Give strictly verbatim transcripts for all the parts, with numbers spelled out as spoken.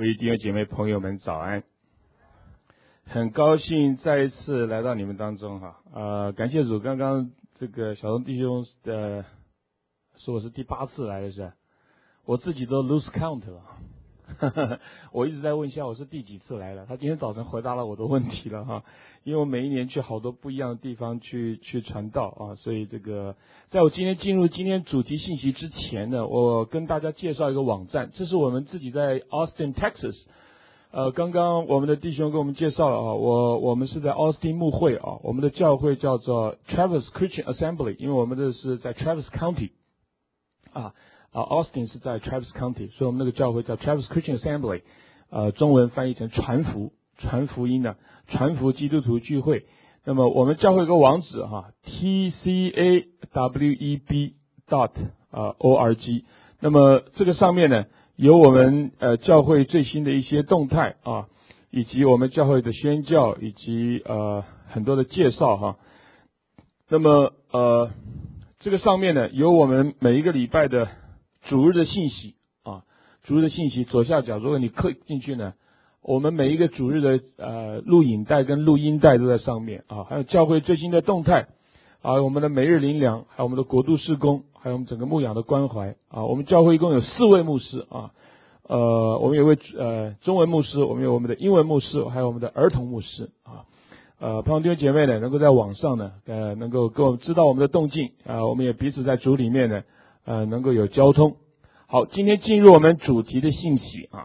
各位弟兄姐妹朋友们早安，很高兴再一次来到你们当中哈，呃，感谢主，刚刚这个小东弟兄的说我是第八次来的是吧？我自己都 lose count 了，呵呵，我一直在问一下我是第几次来了，他今天早晨回答了我的问题了哈，因为我每一年去好多不一样的地方去去传道啊，所以这个在我今天进入今天主题信息之前呢，我跟大家介绍一个网站，这是我们自己在 Austin Texas， 呃，刚刚我们的弟兄给我们介绍了啊，我我们是在 Austin 牧会啊，我们的教会叫做 Travis Christian Assembly， 因为我们这是在 Travis County 啊。啊 ，Austin 是在 Travis County， 所以我们那个教会叫 Travis Christian Assembly， 呃，中文翻译成传福、传福音的、传福基督徒聚会。那么我们教会有个网址哈 ，T C A W E B dot 啊 O R G。那么这个上面呢，有我们呃教会最新的一些动态啊，以及我们教会的宣教，以及呃很多的介绍哈。那么呃这个上面呢，有我们每一个礼拜的主日的信息啊，主日的信息左下角，如果你 click 进去呢，我们每一个主日的呃录影带跟录音带都在上面啊，还有教会最新的动态啊，我们的每日灵粮，还有我们的国度事工，还有我们整个牧养的关怀啊。我们教会一共有四位牧师啊，呃，我们有位呃中文牧师，我们有我们的英文牧师，还有我们的儿童牧师啊。呃，盼望弟兄姐妹呢，能够在网上呢，呃，能够跟我们知道我们的动静啊，我们也彼此在主里面呢。呃，能够有交通。好，今天进入我们主题的信息啊。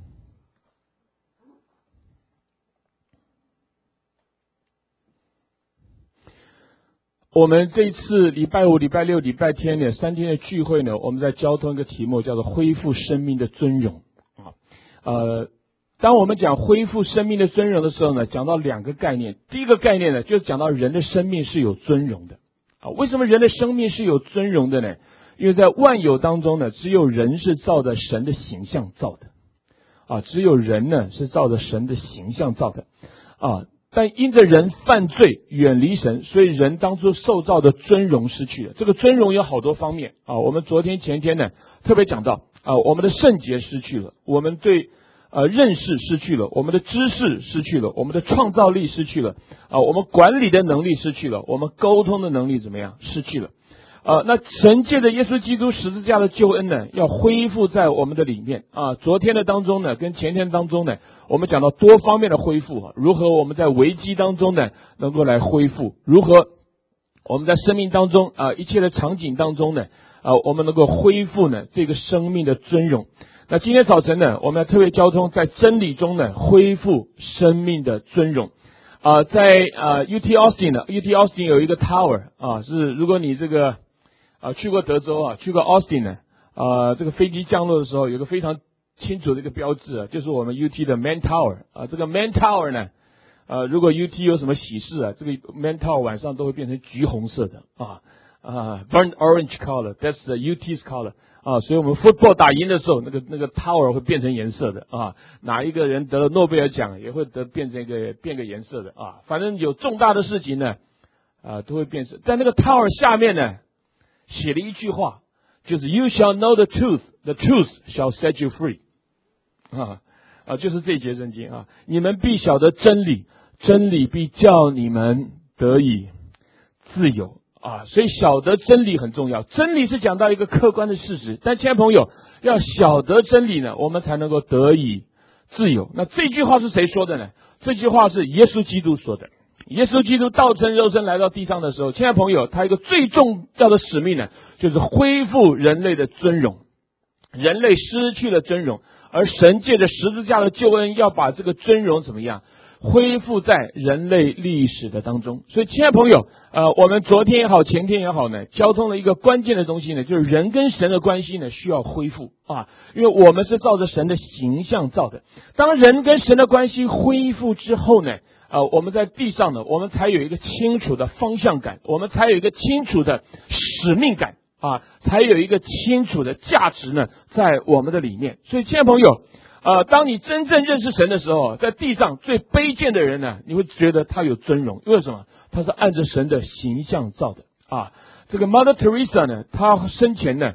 我们这一次礼拜五、礼拜六、礼拜天呢，三天的聚会呢，我们在交通一个题目，叫做恢复生命的尊荣啊。呃，当我们讲恢复生命的尊荣的时候呢，讲到两个概念。第一个概念呢，就是讲到人的生命是有尊荣的啊。为什么人的生命是有尊荣的呢？因为在万有当中呢，只有人是照着神的形象造的，啊，只有人呢是照着神的形象造的，啊，但因着人犯罪远离神，所以人当初受造的尊荣失去了。这个尊荣有好多方面啊，我们昨天前天呢特别讲到啊，我们的圣洁失去了，我们对呃认识失去了，我们的知识失去了，我们的创造力失去了，啊，我们管理的能力失去了，我们沟通的能力怎么样失去了。呃，那神借着耶稣基督十字架的救恩呢，要恢复在我们的里面啊。昨天的当中呢，跟前天当中呢，我们讲到多方面的恢复啊，如何我们在危机当中呢，能够来恢复，如何我们在生命当中啊，一切的场景当中呢，啊，我们能够恢复呢这个生命的尊荣。那今天早晨呢，我们要特别交通在真理中呢，恢复生命的尊荣。啊，在啊 U T Austin 呢 ，U T Austin 有一个 tower 啊，是如果你这个啊，去过德州啊，去过 Austin 呢，啊，这个飞机降落的时候，有个非常清楚的一个标志啊，就是我们 U T 的 Main Tower 啊，这个 Main Tower 呢，呃，如果 U T 有什么喜事啊，这个 Main Tower 晚上都会变成橘红色的啊啊 ，burnt orange color，that's the U T's color 啊，所以我们 football 打赢的时候，那个那个 Tower 会变成颜色的啊，哪一个人得了诺贝尔奖也会得变成一个变个颜色的啊，反正有重大的事情呢，啊，都会变色，在那个 Tower 下面呢。写了一句话，就是 You shall know the truth, the truth shall set you free 啊啊，就是这一节圣经啊，你们必晓得真理，真理必叫你们得以自由啊，所以晓得真理很重要。真理是讲到一个客观的事实，但亲爱的朋友，要晓得真理呢，我们才能够得以自由。那这句话是谁说的呢？这句话是耶稣基督说的。耶稣基督道成肉身来到地上的时候，亲爱的朋友，他一个最重要的使命呢，就是恢复人类的尊荣。人类失去了尊荣，而神借着十字架的救恩，要把这个尊荣怎么样恢复在人类历史的当中。所以，亲爱的朋友，呃，我们昨天也好，前天也好呢，交通了一个关键的东西呢，就是人跟神的关系呢需要恢复啊，因为我们是照着神的形象造的。当人跟神的关系恢复之后呢，呃，我们在地上呢，我们才有一个清楚的方向感，我们才有一个清楚的使命感啊，才有一个清楚的价值呢，在我们的里面。所以，亲爱的朋友，呃，当你真正认识神的时候，在地上最卑贱的人呢，你会觉得他有尊荣，为什么？他是按着神的形象造的啊。这个 Mother Teresa 呢，她生前呢，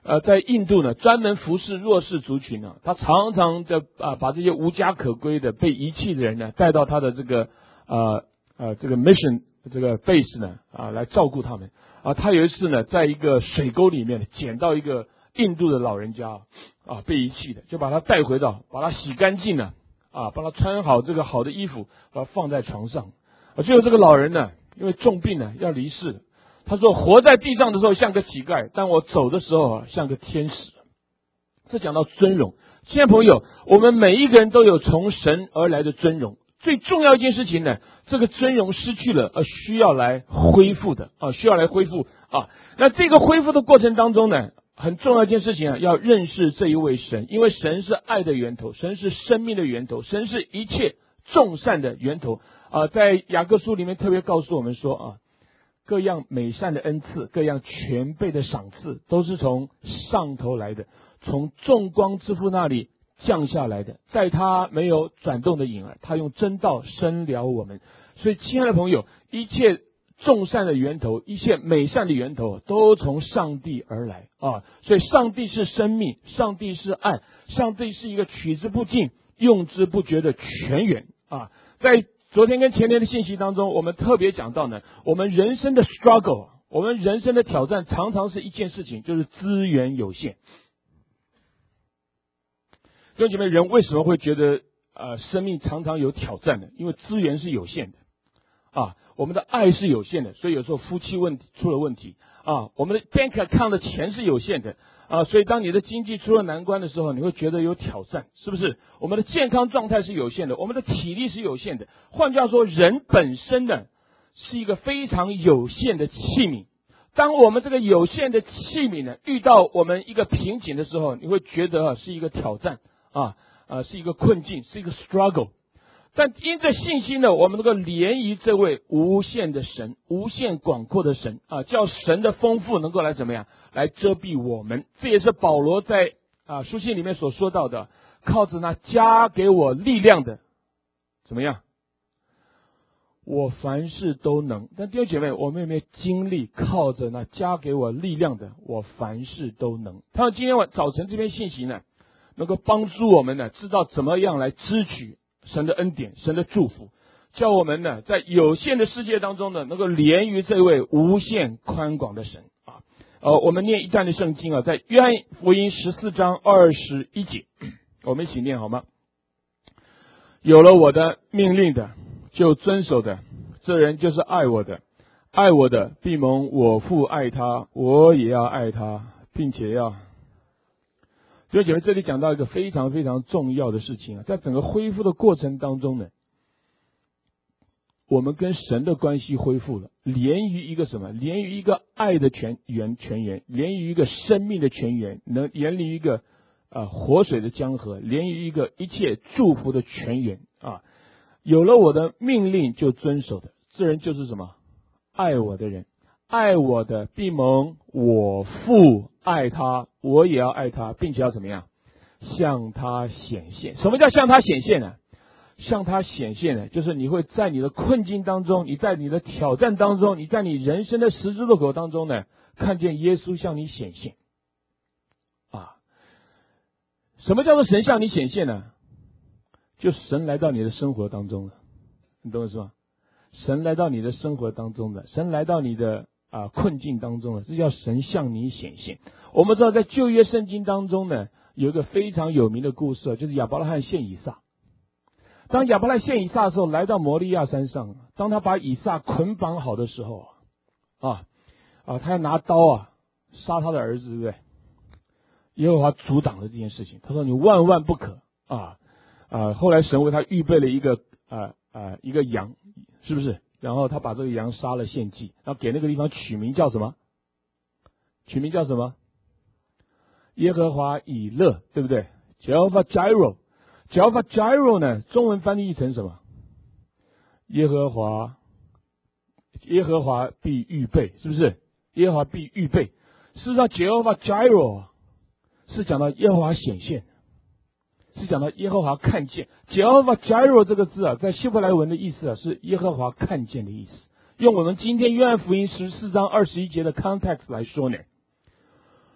呃，在印度呢，专门服侍弱势族群呢，他常常的啊，把这些无家可归的、被遗弃的人呢，带到他的这个呃呃这个 mission 这个 base 呢啊，来照顾他们啊。他有一次呢，在一个水沟里面捡到一个印度的老人家啊，被遗弃的，就把他带回到，把他洗干净了啊，帮他穿好这个好的衣服，把他放在床上。啊，最后这个老人呢，因为重病呢要离世了。他说：“活在地上的时候像个乞丐，但我走的时候啊，像个天使。”这讲到尊荣，亲爱的朋友，我们每一个人都有从神而来的尊荣。最重要一件事情呢，这个尊荣失去了，而需要来恢复的啊，需要来恢复啊。那这个恢复的过程当中呢，很重要一件事情啊，要认识这一位神，因为神是爱的源头，神是生命的源头，神是一切众善的源头啊。在雅各书里面特别告诉我们说啊。各样美善的恩赐，各样全备的赏赐，都是从上头来的，从众光之父那里降下来的。在他没有转动的影儿，他用真道深了我们。所以，亲爱的朋友，一切众善的源头，一切美善的源头，都从上帝而来啊！所以，上帝是生命，上帝是爱，上帝是一个取之不尽、用之不绝的泉源啊！在昨天跟前天的信息当中，我们特别讲到呢，我们人生的 struggle， 我们人生的挑战常常是一件事情，就是资源有限。弟兄姐妹，人为什么会觉得呃生命常常有挑战呢？因为资源是有限的啊，我们的爱是有限的，所以有时候夫妻问题出了问题啊，我们的 bank account 的钱是有限的啊，所以当你的经济出了难关的时候，你会觉得有挑战，是不是？我们的健康状态是有限的，我们的体力是有限的。换句话说，人本身呢是一个非常有限的器皿。当我们这个有限的器皿呢遇到我们一个瓶颈的时候，你会觉得啊是一个挑战啊啊是一个困境，是一个 struggle。但因着信心呢，我们能够联谊这位无限的神，无限广阔的神啊，叫神的丰富能够来怎么样，来遮蔽我们。这也是保罗在啊书信里面所说到的，靠着那加给我力量的，怎么样？我凡事都能。但弟兄姐妹，我们有没有经历靠着那加给我力量的，我凡事都能？他今天晚早晨这篇信息呢，能够帮助我们呢，知道怎么样来支取神的恩典，神的祝福，叫我们呢在有限的世界当中呢，能够连于这位无限宽广的神啊。呃，我们念一段的圣经啊，在约翰福音十四章二十一节，我们一起念好吗？有了我的命令的，就遵守的，这人就是爱我的，爱我的必蒙我父爱他，我也要爱他，并且要。弟兄姐妹，这里讲到一个非常非常重要的事情啊，在整个恢复的过程当中呢，我们跟神的关系恢复了，连于一个什么？连于一个爱的泉源泉源，连于一个生命的泉源，能连于一个啊、呃、活水的江河，连于一个一切祝福的泉源啊。有了我的命令就遵守的，这人就是什么？爱我的人，爱我的必蒙我父爱他，我也要爱他，并且要怎么样？向他显现。什么叫向他显现呢？向他显现呢，就是你会在你的困境当中，你在你的挑战当中，你在你人生的十字路口当中呢，看见耶稣向你显现。啊，什么叫做神向你显现呢？就是神来到你的生活当中了，你懂我是吧？神来到你的生活当中了，神来到你的啊困境当中了，这叫神向你显现。我们知道在旧约圣经当中呢，有一个非常有名的故事，就是亚伯拉罕献以撒。当亚伯拉罕献以撒的时候，来到摩利亚山上，当他把以撒捆绑好的时候啊啊，他要拿刀啊杀他的儿子，对不对？耶和华阻挡了这件事情，他说你万万不可啊啊！后来神为他预备了一个啊啊一个羊，是不是？然后他把这个羊杀了献祭，然后给那个地方取名叫什么？取名叫什么？耶和华以勒，对不对 ？Jehovah Jireh。Jehovah Jireh 呢，中文翻译成什么？耶和华，耶和华必预备，是不是？耶和华必预备。事实上 ，Jehovah Jireh 是讲到耶和华显现，是讲到耶和华看见。Jehovah Jireh 这个字啊，在希伯来文的意思啊，是耶和华看见的意思。用我们今天约翰福音十四章二十一节的 context 来说呢，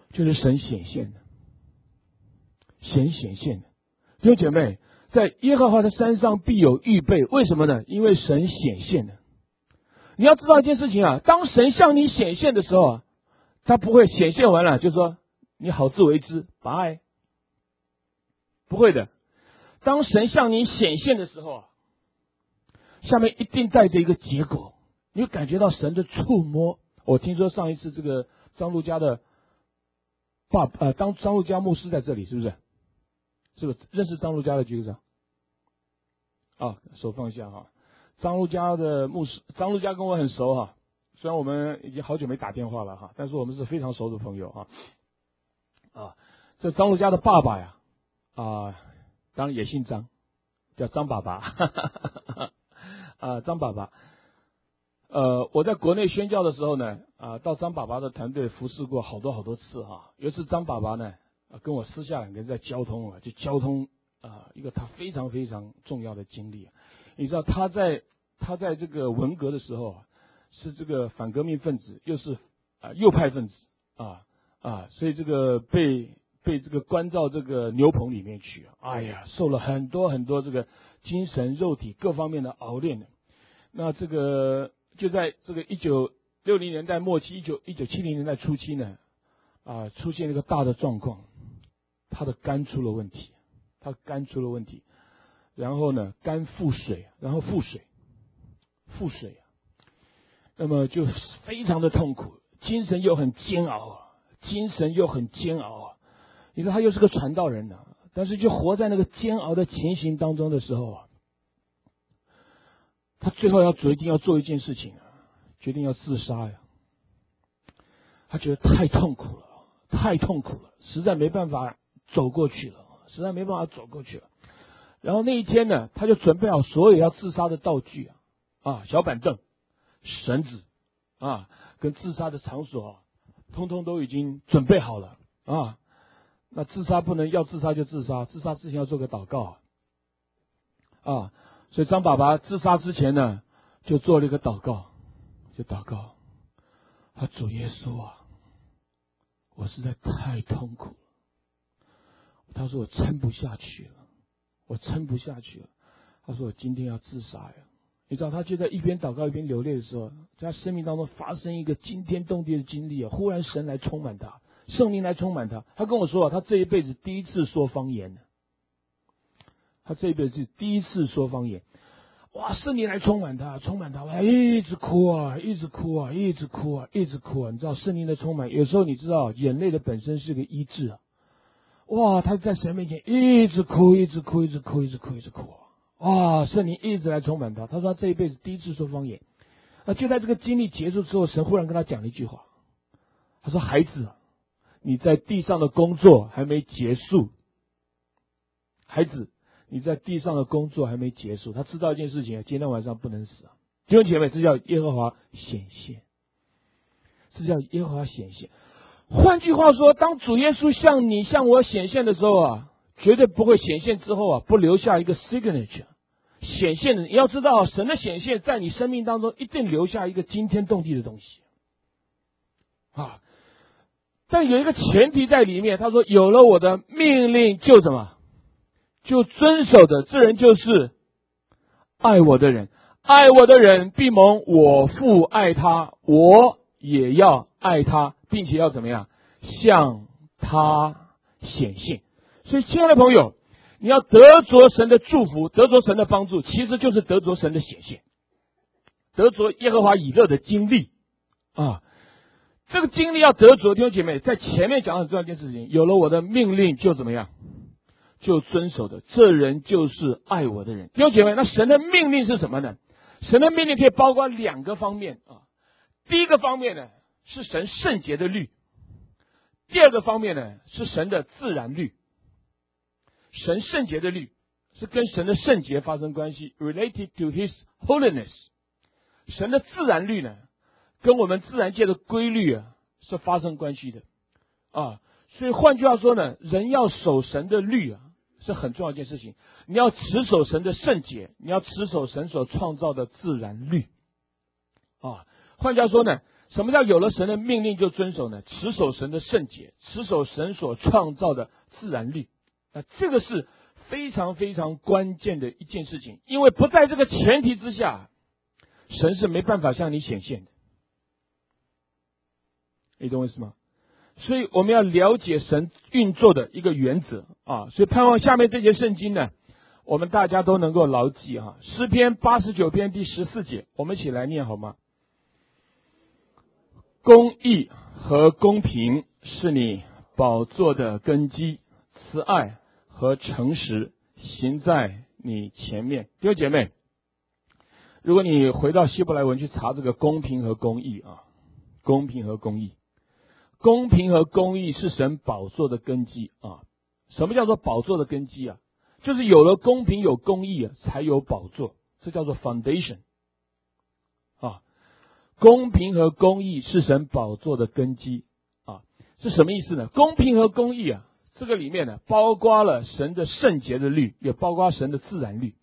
就是神显现的，神显现的。弟兄姐妹，在耶和华的山上必有预备，为什么呢？因为神显现了。你要知道一件事情啊，当神向你显现的时候啊，他不会显现完了就说你好自为之，拜，不会的。当神向你显现的时候啊，下面一定带着一个结果，你会感觉到神的触摸。我听说上一次这个张路家的爸呃，当张路家牧师在这里，是不是？是不是认识张路家的举个手？啊，手放下哈。张路家的牧师，张路家跟我很熟哈，虽然我们已经好久没打电话了哈，但是我们是非常熟的朋友哈。啊，这张路家的爸爸呀，啊，当然也姓张，叫张爸爸，哈哈哈啊，张爸爸。呃，我在国内宣教的时候呢，啊，到张爸爸的团队服侍过好多好多次哈。有一次张爸爸呢，啊，跟我私下两个人在交通啊，就交通啊，一个他非常非常重要的经历。你知道他在他在这个文革的时候啊，是这个反革命分子，又是啊右派分子啊啊，所以这个被被这个关到这个牛棚里面去，哎呀，受了很多很多这个精神、肉体各方面的熬炼的。那这个就在这个一九六零年代末期，一九一九七零年代初期呢，啊，出现了一个大的状况，他的肝出了问题，他肝出了问题，然后呢，肝腹水，然后腹水，腹水啊，那么就非常的痛苦，精神又很煎熬啊，精神又很煎熬啊。你说他又是个传道人呢、啊，但是就活在那个煎熬的情形当中的时候啊，他最后要决定要做一件事情啊，决定要自杀呀。他觉得太痛苦了，太痛苦了，实在没办法走过去了，实在没办法走过去了。然后那一天呢，他就准备好所有要自杀的道具啊，啊，小板凳、绳子啊，跟自杀的场所啊，通通都已经准备好了啊。那自杀不能要自杀就自杀，自杀之前要做个祷告啊。所以张爸爸自杀之前呢，就做了一个祷告，就祷告，啊，主耶稣啊，我实在太痛苦了。他说我撑不下去了，我撑不下去了。他说我今天要自杀呀。你知道他就在一边祷告一边流泪的时候，在他生命当中发生一个惊天动地的经历啊！忽然神来充满他，圣灵来充满他。他跟我说啊，他这一辈子第一次说方言呢。他这一辈子第一次说方言，哇！圣灵来充满他，充满他，哇！一直哭啊，一直哭啊，一直哭啊，一直哭啊！你知道圣灵的充满，有时候你知道眼泪的本身是个医治啊！哇！他在神面前一直哭，一直哭，一直哭，一直哭，一直哭啊！哇！圣灵一直来充满他。他说他这一辈子第一次说方言啊！就在这个经历结束之后，神忽然跟他讲了一句话，他说：“孩子，你在地上的工作还没结束，孩子。”你在地上的工作还没结束，他知道一件事情，今天晚上不能死啊！弟兄姐妹，这叫耶和华显现，这叫耶和华显现。换句话说，当主耶稣向你向我显现的时候啊，绝对不会显现之后啊，不留下一个 signature。显现的，你要知道，神的显现在你生命当中一定留下一个惊天动地的东西啊！但有一个前提在里面，他说：“有了我的命令，就什么？”就遵守的，这人就是爱我的人。爱我的人必蒙我父爱他，我也要爱他，并且要怎么样？向他显现。所以亲爱的朋友，你要得着神的祝福，得着神的帮助，其实就是得着神的显现，得着耶和华以勒的经历啊。这个经历要得着，弟兄姐妹，在前面讲很重要一件事情，有了我的命令就怎么样？就遵守的，这人就是爱我的人。弟兄姐妹，那神的命令是什么呢？神的命令可以包括两个方面啊。第一个方面呢，是神圣洁的律；第二个方面呢，是神的自然律。神圣洁的律是跟神的圣洁发生关系 ，related to His holiness。神的自然律呢，跟我们自然界的规律啊是发生关系的啊。所以换句话说呢，人要守神的律啊，是很重要一件事情。你要持守神的圣洁，你要持守神所创造的自然律啊。换句话说呢， 什么叫有了神的命令就遵守呢？持守神的圣洁，持守神所创造的自然律。那这个是非常非常关键的一件事情，因为不在这个前提之下，神是没办法向你显现的。你懂我意思吗？所以我们要了解神运作的一个原则啊，所以盼望下面这节圣经呢，我们大家都能够牢记哈。诗篇八十九篇第十四节，我们一起来念好吗？公义和公平是你宝座的根基，慈爱和诚实行在你前面。弟兄姐妹，如果你回到希伯来文去查这个公平和公义啊，公平和公义，公平和公义是神宝座的根基啊。什么叫做宝座的根基啊？就是有了公平有公义啊，才有宝座，这叫做 foundation 啊。公平和公义是神宝座的根基啊，是什么意思呢？公平和公义啊，这个里面呢，包括了神的圣洁的律，也包括神的自然律。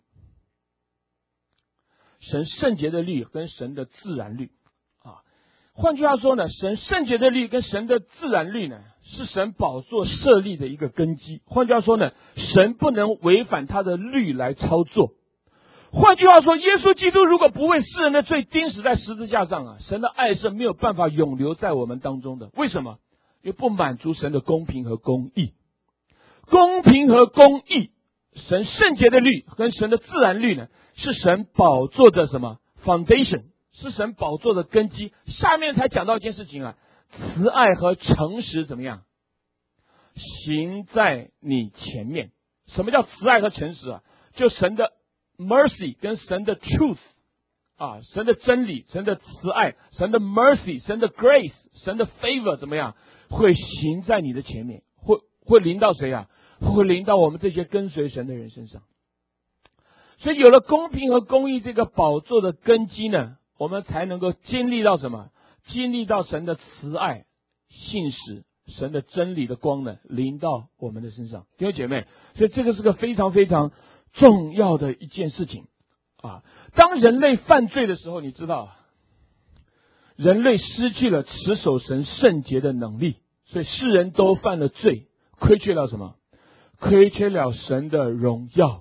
神圣洁的律跟神的自然律啊，换句话说呢，神圣洁的律跟神的自然律呢，是神宝座设立的一个根基。换句话说呢，神不能违反他的律来操作。换句话说，耶稣基督如果不为世人的罪钉死在十字架上啊，神的爱是没有办法永留在我们当中的。为什么？因为不满足神的公平和公义。公平和公义，神圣洁的律跟神的自然律呢，是神宝座的什么 foundation， 是神宝座的根基。下面才讲到一件事情啊，慈爱和诚实怎么样行在你前面。什么叫慈爱和诚实啊？就神的mercy 跟神的 truth 啊，神的真理，神的慈爱，神的 mercy， 神的 grace， 神的 favor 怎么样会行在你的前面，会会临到谁啊？会临到我们这些跟随神的人身上。所以有了公平和公义这个宝座的根基呢，我们才能够经历到什么？经历到神的慈爱、信实、神的真理的光呢，临到我们的身上。弟兄姐妹，所以这个是个非常非常重要的一件事情啊！当人类犯罪的时候，你知道，人类失去了持守神圣洁的能力，所以世人都犯了罪，亏缺了什么？亏缺了神的荣耀。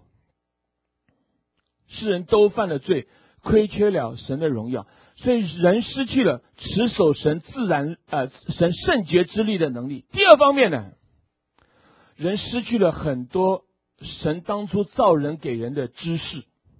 世人都犯了罪，亏缺了神的荣耀，所以人失去了持守神自然呃神圣洁之力的能力。第二方面呢，人失去了很多神当初造人给人的知识，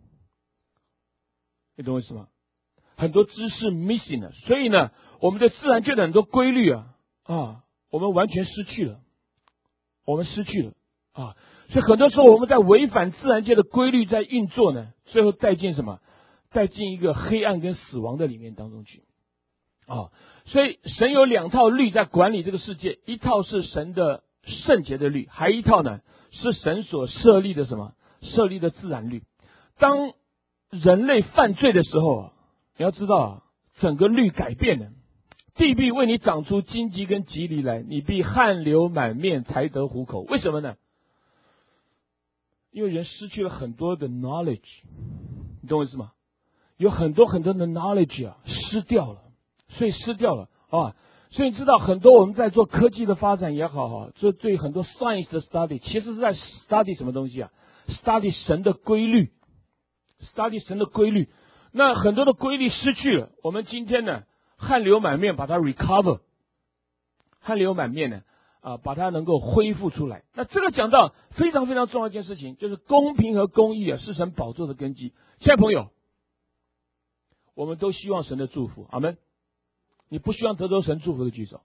你懂我意思吗？很多知识 missing 了，所以呢，我们的自然界的很多规律啊啊，我们完全失去了，我们失去了啊，所以很多时候我们在违反自然界的规律在运作呢，最后带进什么？带进一个黑暗跟死亡的里面当中去啊。所以神有两套律在管理这个世界，一套是神的圣洁的律，还一套呢是神所设立的什么？设立的自然律。当人类犯罪的时候啊，你要知道啊，整个律改变了。地必为你长出荆棘跟棘藜来，你必汗流满面才得糊口。为什么呢？因为人失去了很多的 knowledge， 你懂我意思吗？有很多很多的 knowledge 啊，失掉了，所以失掉了啊。所以你知道，很多我们在做科技的发展也好哈，做对很多 science 的 study， 其实是在 study 什么东西啊 ？study 神的规律 ，study 神的规律。那很多的规律失去了，我们今天呢，汗流满面把它 recover， 汗流满面呢。啊，把它能够恢复出来。那这个讲到非常非常重要一件事情，就是公平和公义啊，是神宝座的根基。亲爱的朋友，我们都希望神的祝福，阿们。你不希望得着神祝福的举手。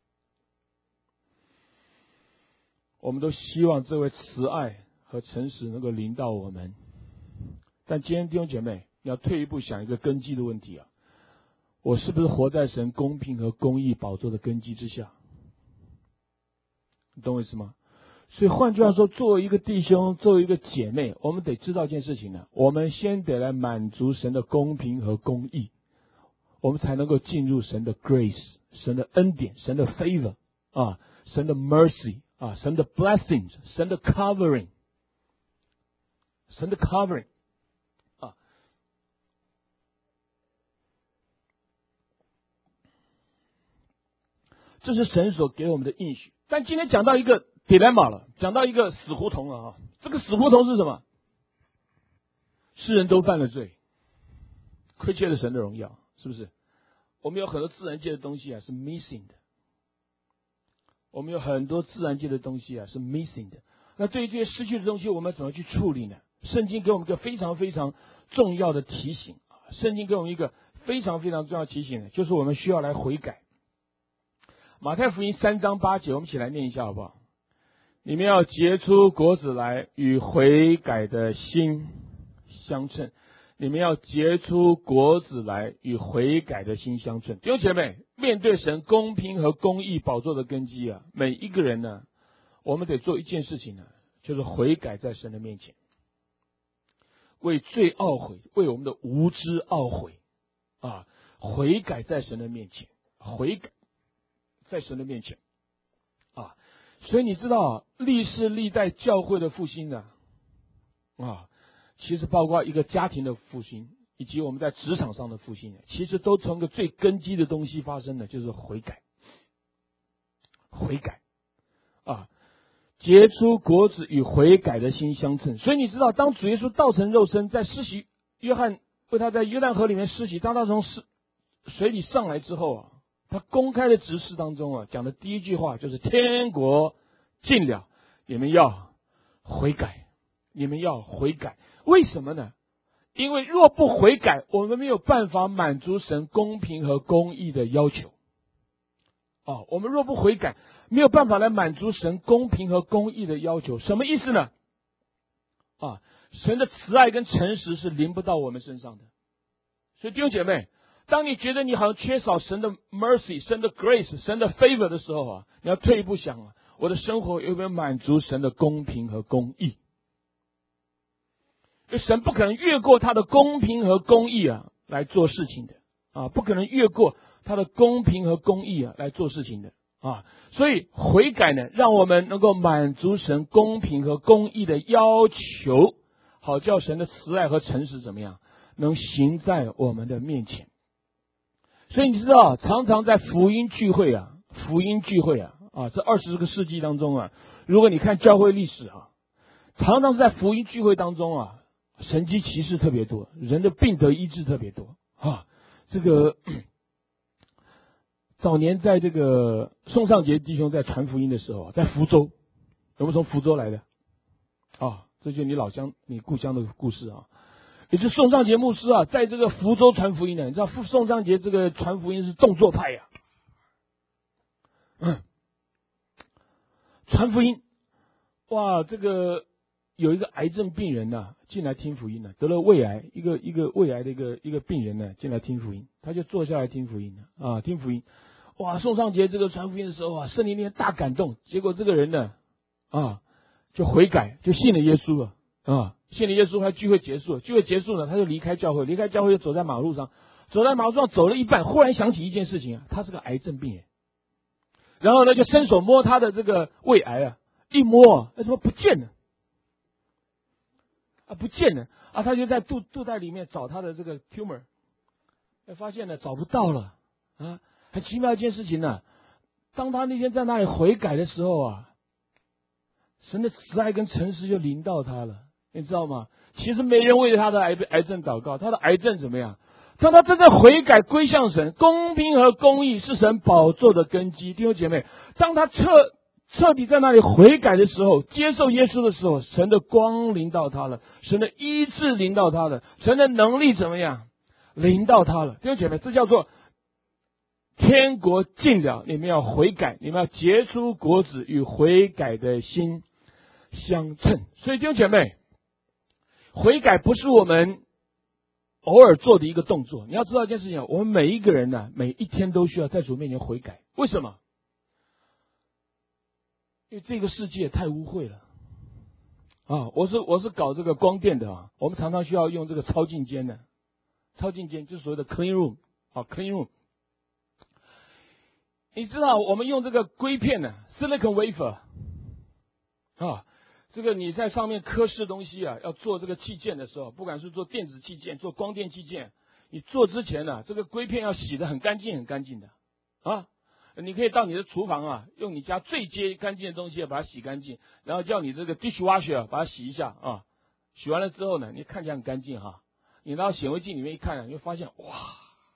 我们都希望这位慈爱和诚实能够临到我们。但今天弟兄姐妹，你要退一步想一个根基的问题啊，我是不是活在神公平和公义宝座的根基之下？你懂我意思吗？所以换句话说，作为一个弟兄，作为一个姐妹，我们得知道一件事情呢，我们先得来满足神的公平和公义，我们才能够进入神的 grace， 神的恩典，神的 favor 啊，神的 mercy 啊，神的 blessings， 神的 covering， 神的 covering 啊。 这是神所给我们的应许。但今天讲到一个 dilemma 了，讲到一个死胡同了啊！这个死胡同是什么？世人都犯了罪，亏缺了神的荣耀，是不是？我们有很多自然界的东西啊是 missing 的，我们有很多自然界的东西啊是 missing 的。那对于这些失去的东西，我们怎么去处理呢？圣经给我们一个非常非常重要的提醒啊！圣经给我们一个非常非常重要的提醒呢，就是我们需要来悔改。马太福音三章八节，我们一起来念一下好不好？你们要结出果子来，与悔改的心相称。你们要结出果子来，与悔改的心相称。弟兄姐妹，面对神公平和公义宝座的根基啊，每一个人呢，我们得做一件事情呢，就是悔改在神的面前，为罪懊悔，为我们的无知懊悔啊！悔改在神的面前，悔改在神的面前啊！所以你知道，历世历代教会的复兴呢，啊，其实包括一个家庭的复兴，以及我们在职场上的复兴，其实都从一个最根基的东西发生的，就是悔改。悔改啊，结出果子与悔改的心相称。所以你知道，当主耶稣道成肉身，在施洗约翰为他在约旦河里面施洗，当他从水里上来之后啊，他公开的执事当中啊，讲的第一句话就是天国近了，你们要悔改，你们要悔改。为什么呢？因为若不悔改，我们没有办法满足神公平和公义的要求。哦，我们若不悔改，没有办法来满足神公平和公义的要求。什么意思呢？啊，神的慈爱跟诚实是临不到我们身上的。所以弟兄姐妹，当你觉得你好像缺少神的 mercy、神的 grace、神的 favor 的时候啊，你要退一步想啊，我的生活有没有满足神的公平和公义？因为神不可能越过他的公平和公义啊来做事情的啊，不可能越过他的公平和公义啊来做事情的啊。所以悔改呢，让我们能够满足神公平和公义的要求，好叫神的慈爱和诚实怎么样，能行在我们的面前。所以你知道，常常在福音聚会啊，福音聚会啊，啊，这二十个世纪当中啊，如果你看教会历史啊，常常是在福音聚会当中啊，神迹奇事特别多，人的病得医治特别多啊。这个早年在这个宋尚杰弟兄在传福音的时候，在福州，有没有从福州来的？啊，这就是你老乡、你故乡的故事啊。也是宋尚杰牧师啊，在这个福州传福音的。你知道宋尚杰这个传福音是动作派呀、啊，嗯，传福音，哇，这个有一个癌症病人呢、啊、进来听福音呢、啊，得了胃癌，一个一个胃癌的一个一个病人呢进来听福音，他就坐下来听福音的啊，听福音，哇，宋尚杰这个传福音的时候啊，圣灵里面大感动，结果这个人呢啊就悔改，就信了耶稣了啊。信了耶稣，他聚会结束了，聚会结束了，他就离开教会，离开教会就走在马路上，走在马路上走了一半，忽然想起一件事情啊，他是个癌症病人，然后呢就伸手摸他的这个胃癌啊，一摸啊，那怎么不见了？啊，不见了啊，他就在肚肚袋里面找他的这个 tumor， 发现呢找不到了啊，很奇妙一件事情呢、啊，当他那天在那里悔改的时候啊，神的慈爱跟诚实就临到他了。你知道吗？其实没人为他的癌癌症祷告，他的癌症怎么样？当他真正悔改归向神，公平和公义是神宝座的根基。弟兄姐妹，当他彻彻底在那里悔改的时候，接受耶稣的时候，神的光临到他了，神的医治临到他了，神的能力怎么样？临到他了。弟兄姐妹，这叫做天国近了，你们要悔改，你们要结出果子，与悔改的心相称。所以弟兄姐妹，悔改不是我们偶尔做的一个动作，你要知道一件事情，我们每一个人呢，每一天都需要在主面前悔改。为什么？因为这个世界太污秽了啊！我是我是搞这个光电的啊，我们常常需要用这个超净间的，超净间就是所谓的 clean room 啊 clean room。你知道我们用这个硅片呢 ，silicon wafer 啊。这个你在上面刻试东西啊，要做这个器件的时候，不管是做电子器件、做光电器件，你做之前呢、啊，这个硅片要洗得很干净、很干净的啊。 你可以到你的厨房啊，用你家最接干净的东西把它洗干净，然后叫你这个 dishwasher 把它洗一下啊。洗完了之后呢，你看起来很干净哈。你到显微镜里面一看，你会发现哇，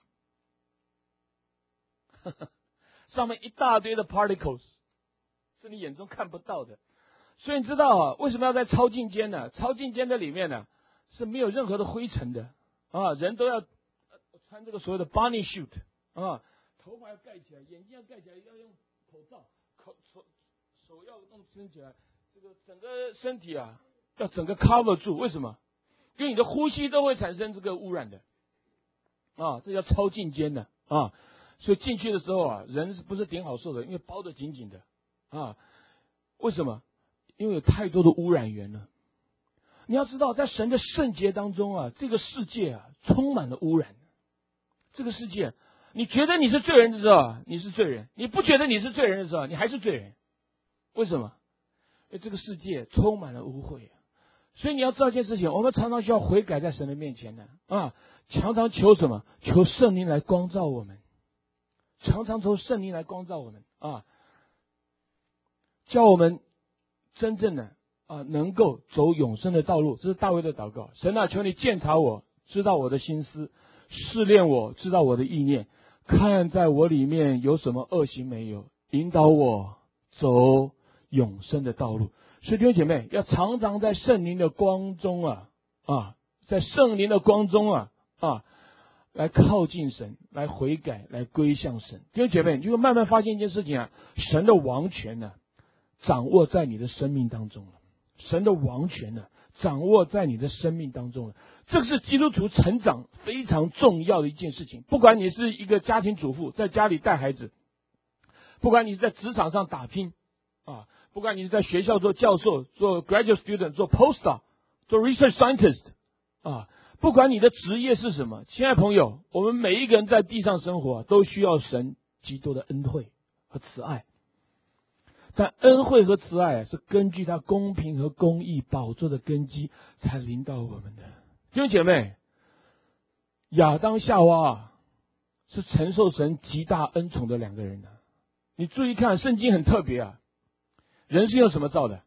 呵呵，上面一大堆的 particles 是你眼中看不到的。所以你知道啊，为什么要在超净间呢？超净间的里面呢是没有任何的灰尘的啊，人都要穿这个所谓的 bunny suit 啊，头发要盖起来，眼睛要盖起来，要用口罩，口手手要弄撑起来，这个整个身体啊要整个 cover 住。为什么？因为你的呼吸都会产生这个污染的啊，这叫超净间的啊。所以进去的时候啊，人是不是顶好受的？因为包得紧紧的啊。为什么？因为有太多的污染源了。你要知道，在神的圣洁当中啊，这个世界啊充满了污染。这个世界，你觉得你是罪人的时候，你是罪人；你不觉得你是罪人的时候，你还是罪人。为什么？因为这个世界充满了污秽。所以你要知道一件事情，我们常常需要悔改在神的面前呢啊，常常求什么？求圣灵来光照我们，常常求圣灵来光照我们啊，叫我们真正的啊能够走永生的道路。这是大卫的祷告。神啊，求你鉴察我，知道我的心思，试炼我，知道我的意念，看在我里面有什么恶行没有，引导我走永生的道路。所以弟兄姐妹，要常常在圣灵的光中啊啊，在圣灵的光中啊啊，来靠近神，来悔改，来归向神。弟兄姐妹，你就会慢慢发现一件事情啊，神的王权呢、啊，掌握在你的生命当中了。神的王权呢、啊，掌握在你的生命当中了。这是基督徒成长非常重要的一件事情。不管你是一个家庭主妇，在家里带孩子，不管你是在职场上打拼啊，不管你是在学校做教授、做 graduate student、做 postdoc、做 research scientist 啊，不管你的职业是什么，亲爱的朋友，我们每一个人在地上生活、啊、都需要神极多的恩惠和慈爱。但恩惠和慈爱、啊、是根据他公平和公义宝座的根基才临到我们的。弟兄姐妹，亚当夏娃啊，是承受神极大恩宠的两个人、啊、你注意看，圣经很特别啊。人是用什么造的？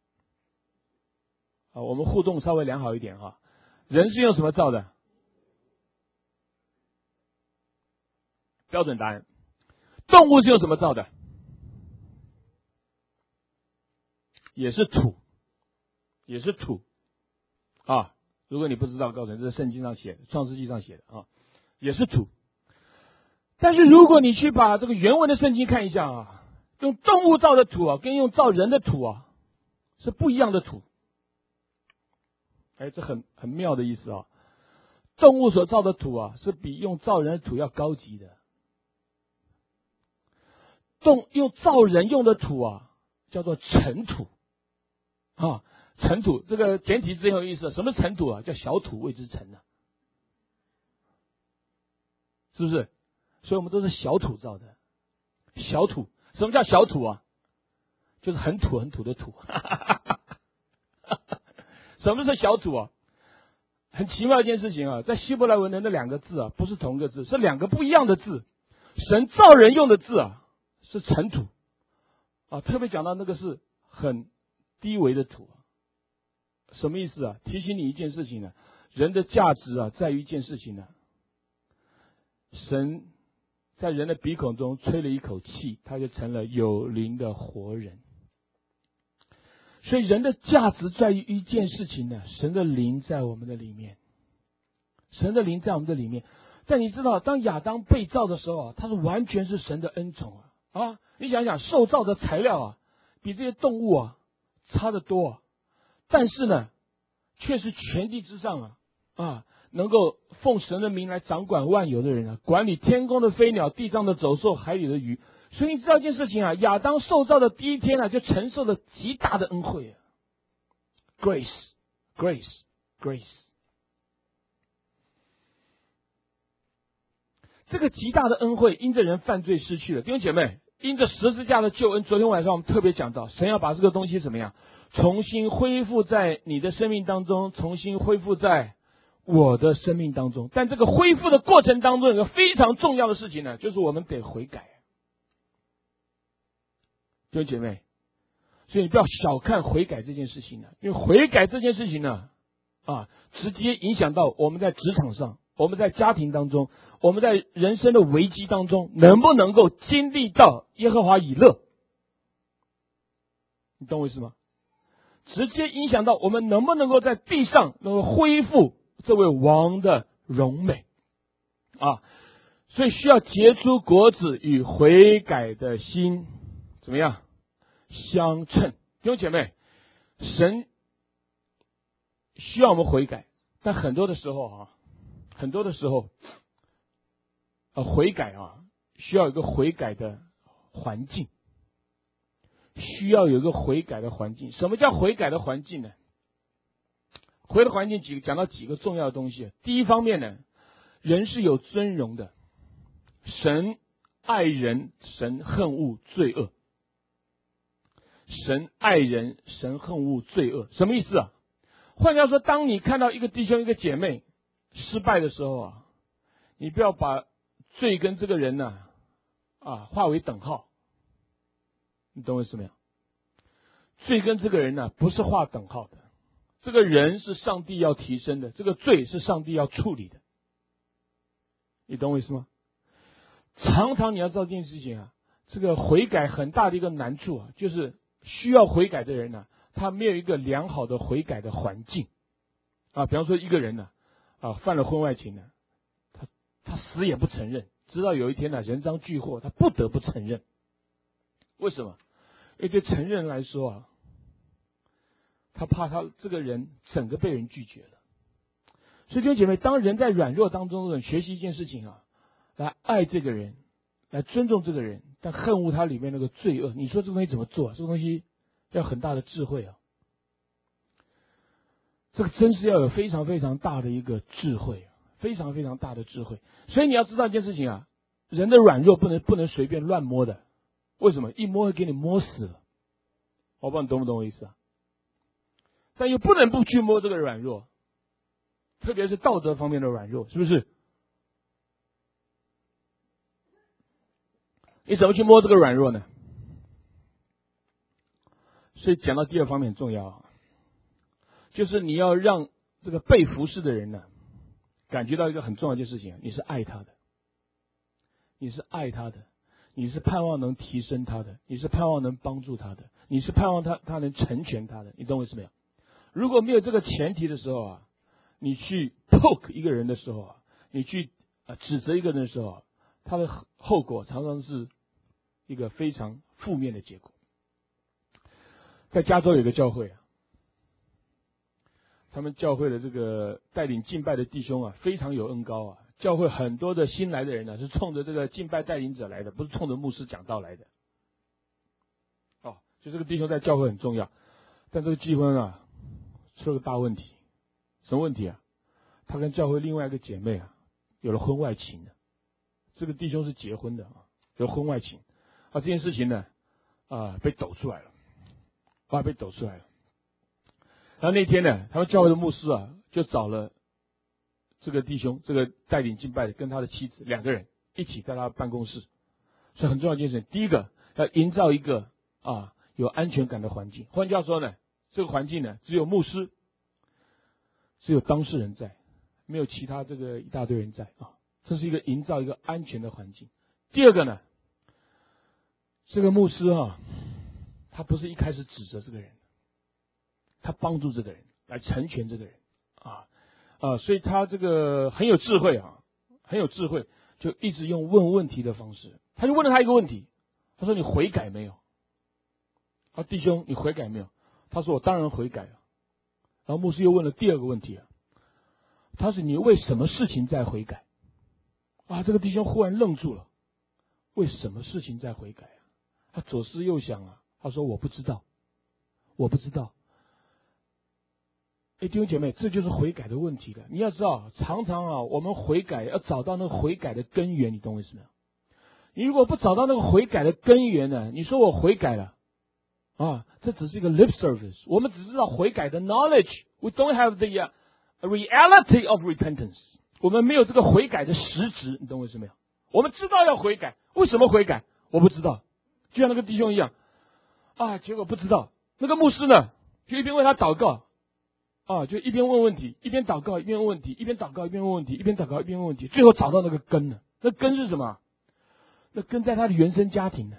啊，我们互动稍微良好一点哈。人是用什么造的？标准答案。动物是用什么造的？也是土，也是土啊。如果你不知道，告诉你，这是圣经上写的，创世纪上写的啊，也是土。但是如果你去把这个原文的圣经看一下啊，用动物造的土啊，跟用造人的土啊，是不一样的土。哎，这很很妙的意思啊！动物所造的土啊，是比用造人的土要高级的。动用造人用的土啊，叫做尘土啊，尘土这个简体字很有意思。什么尘土啊？叫小土谓之尘啊，是不是？所以我们都是小土造的，小土。什么叫小土啊？就是很土很土的土。什么是小土啊？很奇妙一件事情啊，在希伯来文的那两个字啊，不是同一个字，是两个不一样的字。神造人用的字啊，是尘土啊，特别讲到那个是很低微的土。什么意思啊？提醒你一件事情呢、啊，人的价值啊，在于一件事情呢、啊，神在人的鼻孔中吹了一口气，他就成了有灵的活人。所以人的价值在于一件事情呢，神的灵在我们的里面，神的灵在我们的里面。但你知道，当亚当被造的时候啊，他是完全是神的恩宠啊啊！你想想，受造的材料啊，比这些动物啊差得多啊，但是呢，却是全地之上啊啊，能够奉神的名来掌管万有的人啊，管理天空的飞鸟、地上的走兽、海里的鱼。所以你知道一件事情啊，亚当受造的第一天啊，就承受了极大的恩惠啊 ，grace, grace, grace。这个极大的恩惠，因着人犯罪失去了。弟兄姐妹，因着十字架的救恩，昨天晚上我们特别讲到，神要把这个东西怎么样，重新恢复在你的生命当中，重新恢复在我的生命当中。但这个恢复的过程当中，有个非常重要的事情呢，就是我们得悔改。 弟兄姐妹，所以你不要小看悔改这件事情呢，因为悔改这件事情呢，啊，直接影响到我们在职场上，我们在家庭当中，我们在人生的危机当中，能不能够经历到耶和华以勒？你懂我意思吗？直接影响到我们能不能够在地上能够恢复这位王的荣美啊！所以需要结出果子与悔改的心怎么样相称？弟兄姐妹，神需要我们悔改，但很多的时候啊，很多的时候，呃，悔改啊，需要一个悔改的环境，需要有一个悔改的环境。什么叫悔改的环境呢？悔改的环境几个讲到几个重要的东西。第一方面呢，人是有尊荣的，神爱人，神恨恶罪恶。神爱人，神恨恶罪恶，什么意思啊？换句话说，当你看到一个弟兄一个姐妹失败的时候啊，你不要把罪跟这个人呢 啊, 啊划为等号，你懂我意思没有？罪跟这个人呢、啊、不是划等号的，这个人是上帝要提升的，这个罪是上帝要处理的，你懂我意思吗？常常你要知道这件事情啊，这个悔改很大的一个难处啊，就是需要悔改的人呢、啊，他没有一个良好的悔改的环境啊。比方说一个人呢 啊, 啊犯了婚外情呢，他他死也不承认，直到有一天呢、啊、人赃俱获，他不得不承认。为什么？因为对承认来说啊，他怕他这个人整个被人拒绝了。所以弟兄姐妹，当人在软弱当中学习一件事情啊，来爱这个人，来尊重这个人，但恨恶他里面那个罪恶，你说这个东西怎么做啊？这个东西要很大的智慧啊，这个真是要有非常非常大的一个智慧，非常非常大的智慧。所以你要知道一件事情啊，人的软弱不能不能随便乱摸的。为什么？一摸会给你摸死了。我不知道你懂不懂我意思啊？但又不能不去摸这个软弱，特别是道德方面的软弱，是不是？你怎么去摸这个软弱呢？所以讲到第二方面很重要啊，就是你要让这个被服侍的人呢，感觉到一个很重要的事情，你是爱他的，你是爱他的，你是盼望能提升他的，你是盼望能帮助他的，你是盼望他他能成全他的，你懂我意思没有？如果没有这个前提的时候啊，你去 poke 一个人的时候啊，你去啊指责一个人的时候啊，他的后果常常是一个非常负面的结果。在加州有个教会啊，他们教会的这个带领敬拜的弟兄啊，非常有恩膏啊。教会很多的新来的人呢、啊，是冲着这个敬拜带领者来的，不是冲着牧师讲道来的。哦，就这个弟兄在教会很重要，但这个结婚啊，出了个大问题。什么问题啊？他跟教会另外一个姐妹啊，有了婚外情的。这个弟兄是结婚的啊，有婚外情啊，这件事情呢，啊，被抖出来了。啊，被抖出来了。然后那天呢，他们教会的牧师啊，就找了这个弟兄，这个带领敬拜的，跟他的妻子两个人一起在他办公室。所以很重要一件事，第一个要营造一个啊有安全感的环境。换句话说呢，这个环境呢，只有牧师，只有当事人在，没有其他这个一大堆人在啊。这是一个营造一个安全的环境。第二个呢，这个牧师啊，他不是一开始指责这个人，他帮助这个人来成全这个人啊啊，所以他这个很有智慧啊，很有智慧，就一直用问问题的方式。他就问了他一个问题，他说：“你悔改没有？”啊，弟兄，你悔改没有？他说：“我当然悔改了。”然后牧师又问了第二个问题啊，他说：“你为什么事情在悔改？”啊，这个弟兄忽然愣住了，为什么事情在悔改啊？他左思右想啊，他说：“我不知道，我不知道。”哎，弟兄姐妹，这就是悔改的问题了。你要知道，常常啊，我们悔改要找到那个悔改的根源，你懂我意思没有？你如果不找到那个悔改的根源呢，你说我悔改了，啊，这只是一个 lip service， 我们只知道悔改的 knowledge，we don't have the reality of repentance， 我们没有这个悔改的实质，你懂我意思没有？我们知道要悔改，为什么悔改？我不知道。就像那个弟兄一样， 啊，结果不知道那个牧师呢，就一边为他祷告，啊，就一边问问题，一边祷告一边问问题，一边祷告一边问问题，一边祷告一边问问题，最后找到那个根了。那根是什么？那根在他的原生家庭呢。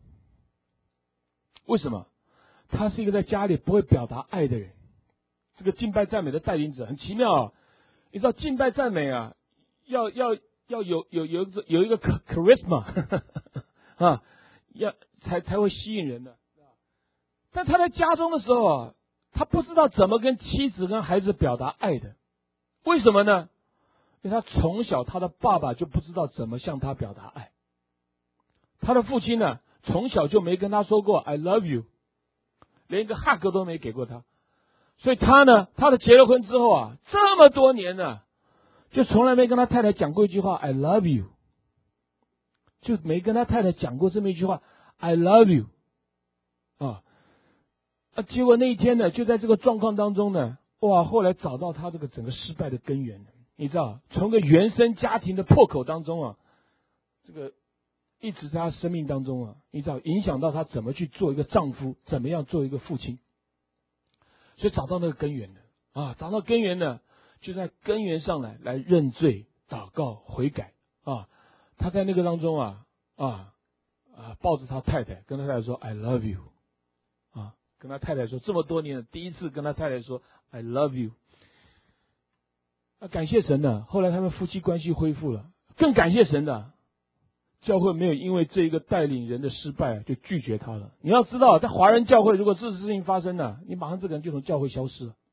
为什么？他是一个在家里不会表达爱的人。这个敬拜赞美的带领者很奇妙啊！你知道敬拜赞美啊，要要要有有有一个有一个 charisma 啊，要才才会吸引人的。但他在家中的时候啊，他不知道怎么跟妻子跟孩子表达爱的。为什么呢？因为他从小他的爸爸就不知道怎么向他表达爱。他的父亲呢，从小就没跟他说过 I love you， 连一个 hug 都没给过他。所以他呢，他的结了婚之后啊，这么多年呢，就从来没跟他太太讲过一句话 I love you， 就没跟他太太讲过这么一句话 I love you 啊。啊，结果那一天呢，就在这个状况当中呢，哇，后来找到他这个整个失败的根源。你知道，从个原生家庭的破口当中啊，这个一直在他生命当中啊，你知道影响到他怎么去做一个丈夫，怎么样做一个父亲。所以找到那个根源了啊，找到根源呢，就在根源上来来认罪、祷告、悔改啊。他在那个当中啊啊啊，抱着他太太，跟他太太说 I love you 啊，跟他太太说，这么多年了，第一次跟他太太说 I love you。啊，感谢神的，后来他们夫妻关系恢复了，更感谢神的，教会没有因为这一个带领人的失败就拒绝他了。你要知道，在华人教会，如果这事情发生了，你马上这个人就从教会消失了，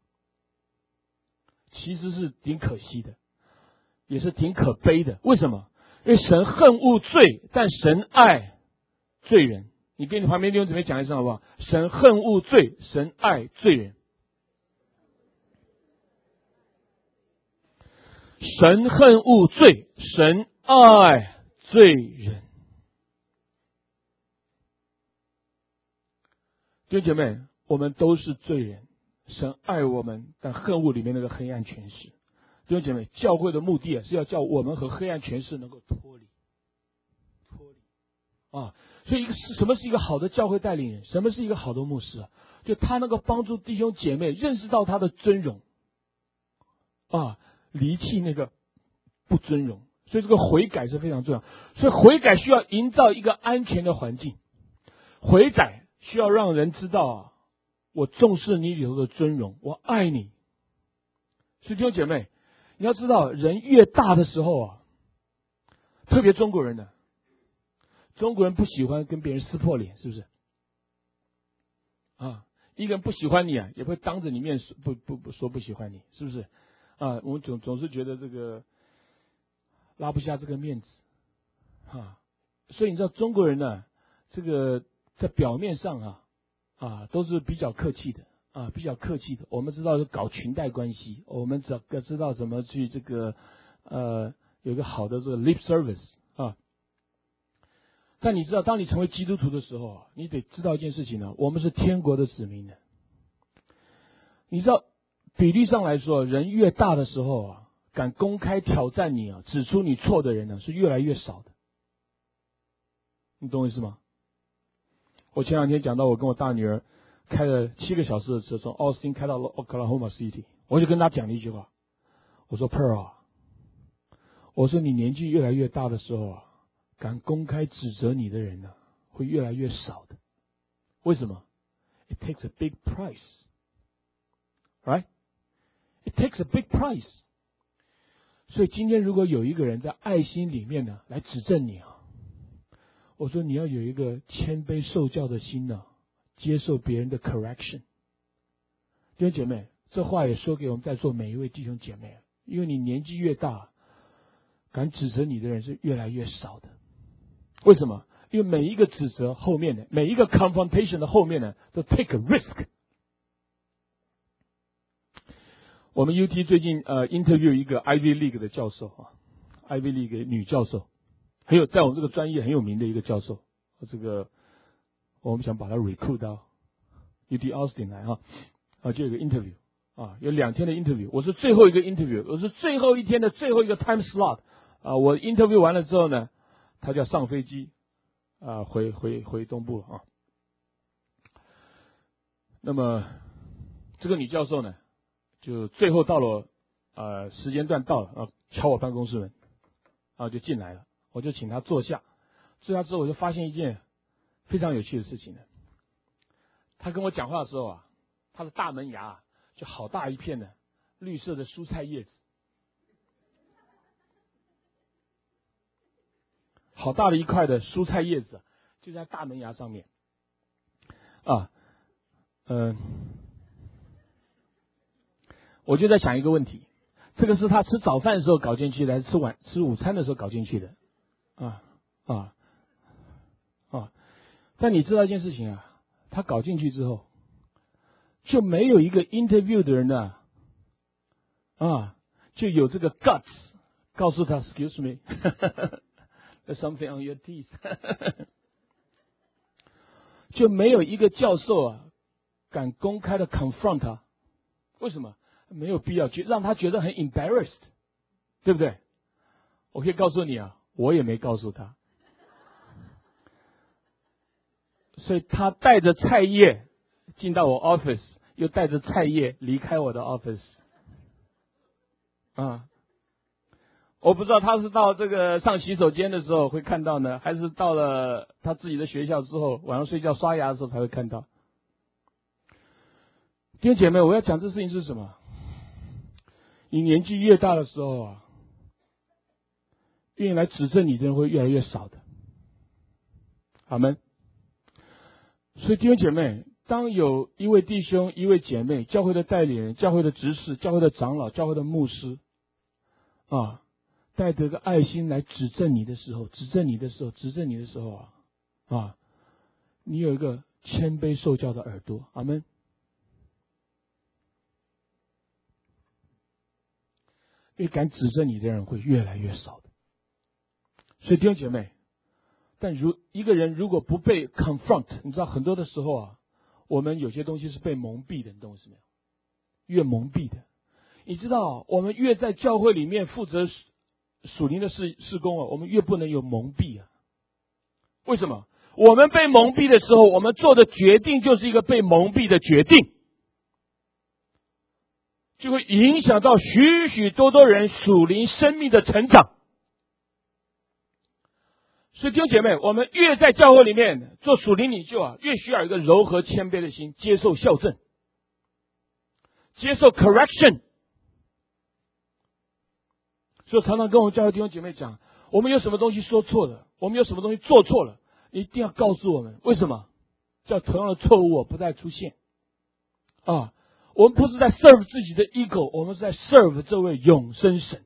其实是挺可惜的，也是挺可悲的。为什么？因为神恨恶罪，但神爱罪人。你跟你旁边弟兄姊妹讲一声好不好？神恨恶罪，神爱罪人。神恨恶罪，神爱罪人。弟兄姐妹，我们都是罪人，神爱我们，但恨恶里面那个黑暗权势。弟兄姐妹，教会的目的啊，是要叫我们和黑暗权势能够脱离，脱离啊。所以，一个是什么是一个好的教会带领人？什么是一个好的牧师啊？就他能够帮助弟兄姐妹认识到他的尊荣啊。离弃那个不尊荣，所以这个悔改是非常重要。所以悔改需要营造一个安全的环境，悔改需要让人知道啊，我重视你里头的尊荣，我爱你。所以弟兄姐妹，你要知道，人越大的时候啊，特别中国人呢，中国人不喜欢跟别人撕破脸，是不是？啊，一个人不喜欢你啊，也不会当着你面说不不不说不喜欢你，是不是？啊，我们总总是觉得这个拉不下这个面子，啊，所以你知道中国人呢，这个在表面上啊啊都是比较客气的啊，比较客气的。我们知道是搞裙带关系，我们知道知道怎么去这个呃有一个好的这个 lip service 啊。但你知道，当你成为基督徒的时候啊，你得知道一件事情呢，我们是天国的子民呢。你知道。比例上来说，人越大的时候啊，敢公开挑战你啊，指出你错的人呢，是越来越少的。你懂我意思吗？我前两天讲到，我跟我大女儿开了七个小时的车，从奥斯汀开到 Oklahoma City， 我就跟她讲了一句话，我说 Pearl 啊，我说你年纪越来越大的时候啊，敢公开指责你的人呢，会越来越少的。为什么 ？It takes a big price, right?It takes a big price. 所以今天如果有一个人在爱心里面呢来指正你啊，我说你要有一个谦卑受教的心呢，接受别人的 correction。弟兄姐妹，这话也说给我们在座每一位弟兄姐妹，因为你年纪越大，敢指责你的人是越来越少的。为什么？因为每一个指责后面的，每一个 confrontation 的后面呢，都 take a risk。我们 U T 最近呃 interview 一个 Ivy League 的教授啊 ，Ivy League 女教授，很有在我们这个专业很有名的一个教授，这个我们想把他 recruit 到 U T Austin 来啊，啊就有个 interview 啊，有两天的 interview， 我是最后一个 interview， 我是最后一天的最后一个 time slot 啊，我 interview 完了之后呢，他就要上飞机啊回回回东部啊， 那么这个女教授呢，就最后到了呃时间段到了啊，敲我办公室门，啊就进来了，我就请她坐下。坐下之后，我就发现一件非常有趣的事情呢。她跟我讲话的时候啊，她的大门牙、啊、就好大一片的绿色的蔬菜叶子，好大的一块的蔬菜叶子，就在大门牙上面。啊，嗯、呃，我就在想一个问题：这个是他吃早饭的时候搞进去的，还是吃晚吃午餐的时候搞进去的？啊啊啊！但你知道一件事情啊，他搞进去之后，就没有一个 interview 的人呢，啊，就有这个 guts 告诉他 ，excuse me，there's something on your teeth 就没有一个教授啊敢公开的 confront 他，为什么？没有必要，让他觉得很 embarrassed， 对不对？我可以告诉你啊，我也没告诉他，所以他带着菜叶进到我 office， 又带着菜叶离开我的 office， 啊，我不知道他是到这个上洗手间的时候会看到呢，还是到了他自己的学校之后，晚上睡觉刷牙的时候才会看到。弟兄姐妹，我要讲这事情是什么？你年纪越大的时候啊，愿意来指正你的人会越来越少的。阿们。所以弟兄姐妹，当有一位弟兄、一位姐妹、教会的代理人、教会的执事、教会的长老、教会的牧师啊，带着个爱心来指正你的时候，指正你的时候，指正你的时候啊，啊，你有一个谦卑受教的耳朵。阿们。因为敢指正你的人会越来越少的。所以弟兄姐妹，但如一个人如果不被 confront， 你知道很多的时候啊，我们有些东西是被蒙蔽的，你懂我意思没有？越蒙蔽的，你知道，我们越在教会里面负责属灵的事事工啊，我们越不能有蒙蔽啊。为什么？我们被蒙蔽的时候，我们做的决定就是一个被蒙蔽的决定，就会影响到许许多多人属灵生命的成长。所以弟兄姐妹，我们越在教会里面做属灵领袖啊，越需要一个柔和谦卑的心，接受校正，接受 correction。所以常常跟我们教会弟兄姐妹讲，我们有什么东西说错了，我们有什么东西做错了，你一定要告诉我们。为什么？叫同样的错误不再出现啊！我们不是在 serve 自己的 ego， 我们是在 serve 这位永生神。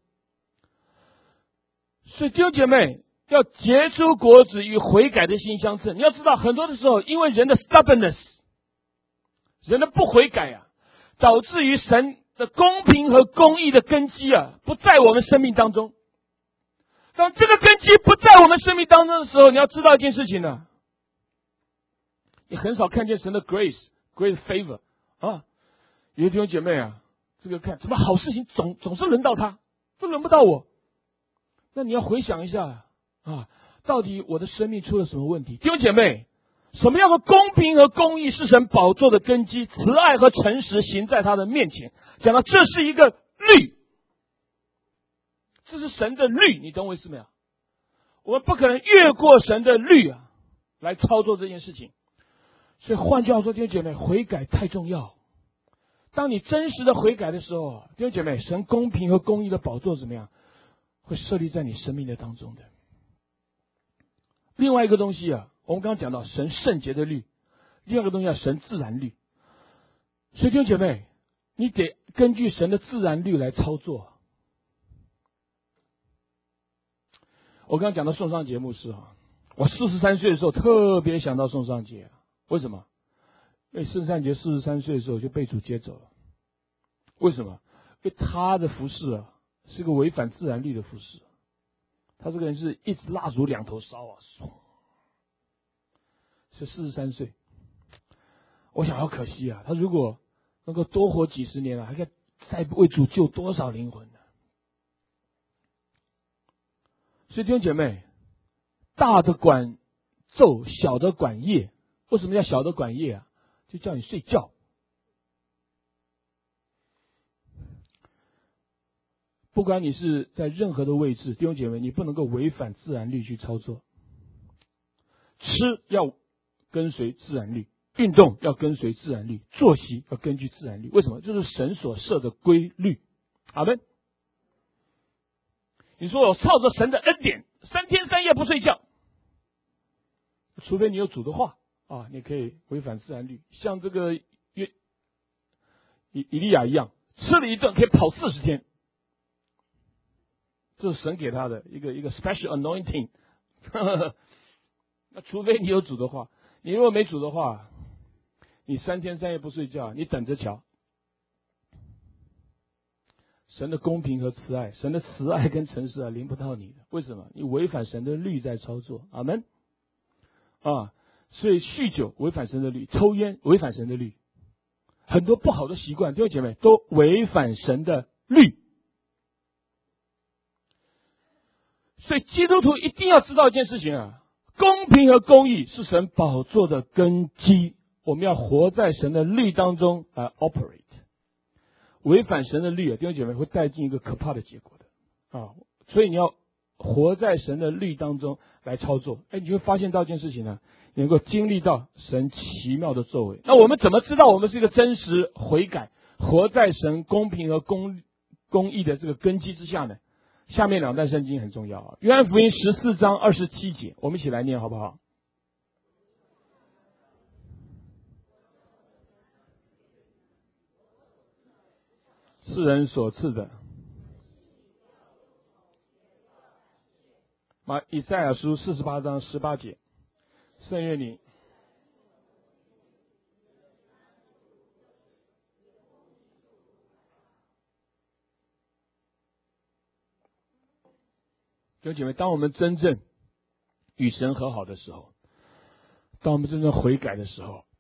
所以弟兄姐妹，要结出果子与悔改的心相称。你要知道，很多的时候，因为人的 stubbornness， 人的不悔改啊，导致于神的公平和公义的根基啊，不在我们生命当中。当这个根基不在我们生命当中的时候，你要知道一件事情呢，你很少看见神的 grace、great favor 啊。有些弟兄姐妹啊，这个看怎么好事情总总是轮到他，都轮不到我。那你要回想一下啊，到底我的生命出了什么问题？弟兄姐妹，什么样的公平和公义是神宝座的根基？慈爱和诚实行在他的面前。讲到这是一个律，这是神的律，你懂我意思没有？我们不可能越过神的律啊，来操作这件事情。所以换句话说，弟兄姐妹，悔改太重要。当你真实的悔改的时候，弟兄姐妹，神公平和公义的宝座怎么样？会设立在你生命的当中的。另外一个东西啊，我们刚刚讲到神圣洁的律，另外一个东西叫神自然律。所以弟兄姐妹，你得根据神的自然律来操作。我刚刚讲到宋尚杰牧师啊，我四十三岁的时候特别想到宋尚杰，为什么？因为圣尚杰四十三岁的时候就被主接走了。为什么？因为他的服事啊，是个违反自然律的服事。他这个人是一直蜡烛两头烧啊，是四十三岁。我想好可惜啊，他如果能够多活几十年了，还可以再为主救多少灵魂呢？所以弟兄姐妹，大的管昼，小的管夜。为什么叫小的管夜啊？就叫你睡觉不管你是在任何的位置，弟兄姐妹，你不能够违反自然律去操作。吃要跟随自然律，运动要跟随自然律，作息要根据自然律。为什么？这是神所设的规律。阿们。你说我靠着神的恩典，三天三夜不睡觉，除非你有主的话啊，你可以违反自然律，像这个约以以利亚一样，吃了一顿可以跑四十天，这是神给他的一个一个 special anointing 那除非你有主的话，你如果没主的话，你三天三夜不睡觉，你等着瞧。神的公平和慈爱，神的慈爱跟诚实啊，临不到你的。为什么？你违反神的律在操作。阿们。啊，所以酗酒违反神的律，抽烟违反神的律，很多不好的习惯，弟兄姐妹都违反神的律。所以基督徒一定要知道一件事情啊，公平和公义是神宝座的根基，我们要活在神的律当中来 operate。违反神的律啊，弟兄姐妹会带进一个可怕的结果的啊！所以你要活在神的律当中来操作，哎，你会发现到一件事情呢，你能够经历到神奇妙的作为。那我们怎么知道我们是一个真实悔改、活在神公平和公公义的这个根基之下呢？下面两段圣经很重要啊，约翰福音十四章二十七节，我们一起来念好不好？是人所赐的。马以赛亚书四十八章十八节，圣愿你弟兄姐妹，当我们真正与神和好的时候，当我们真正悔改的时候，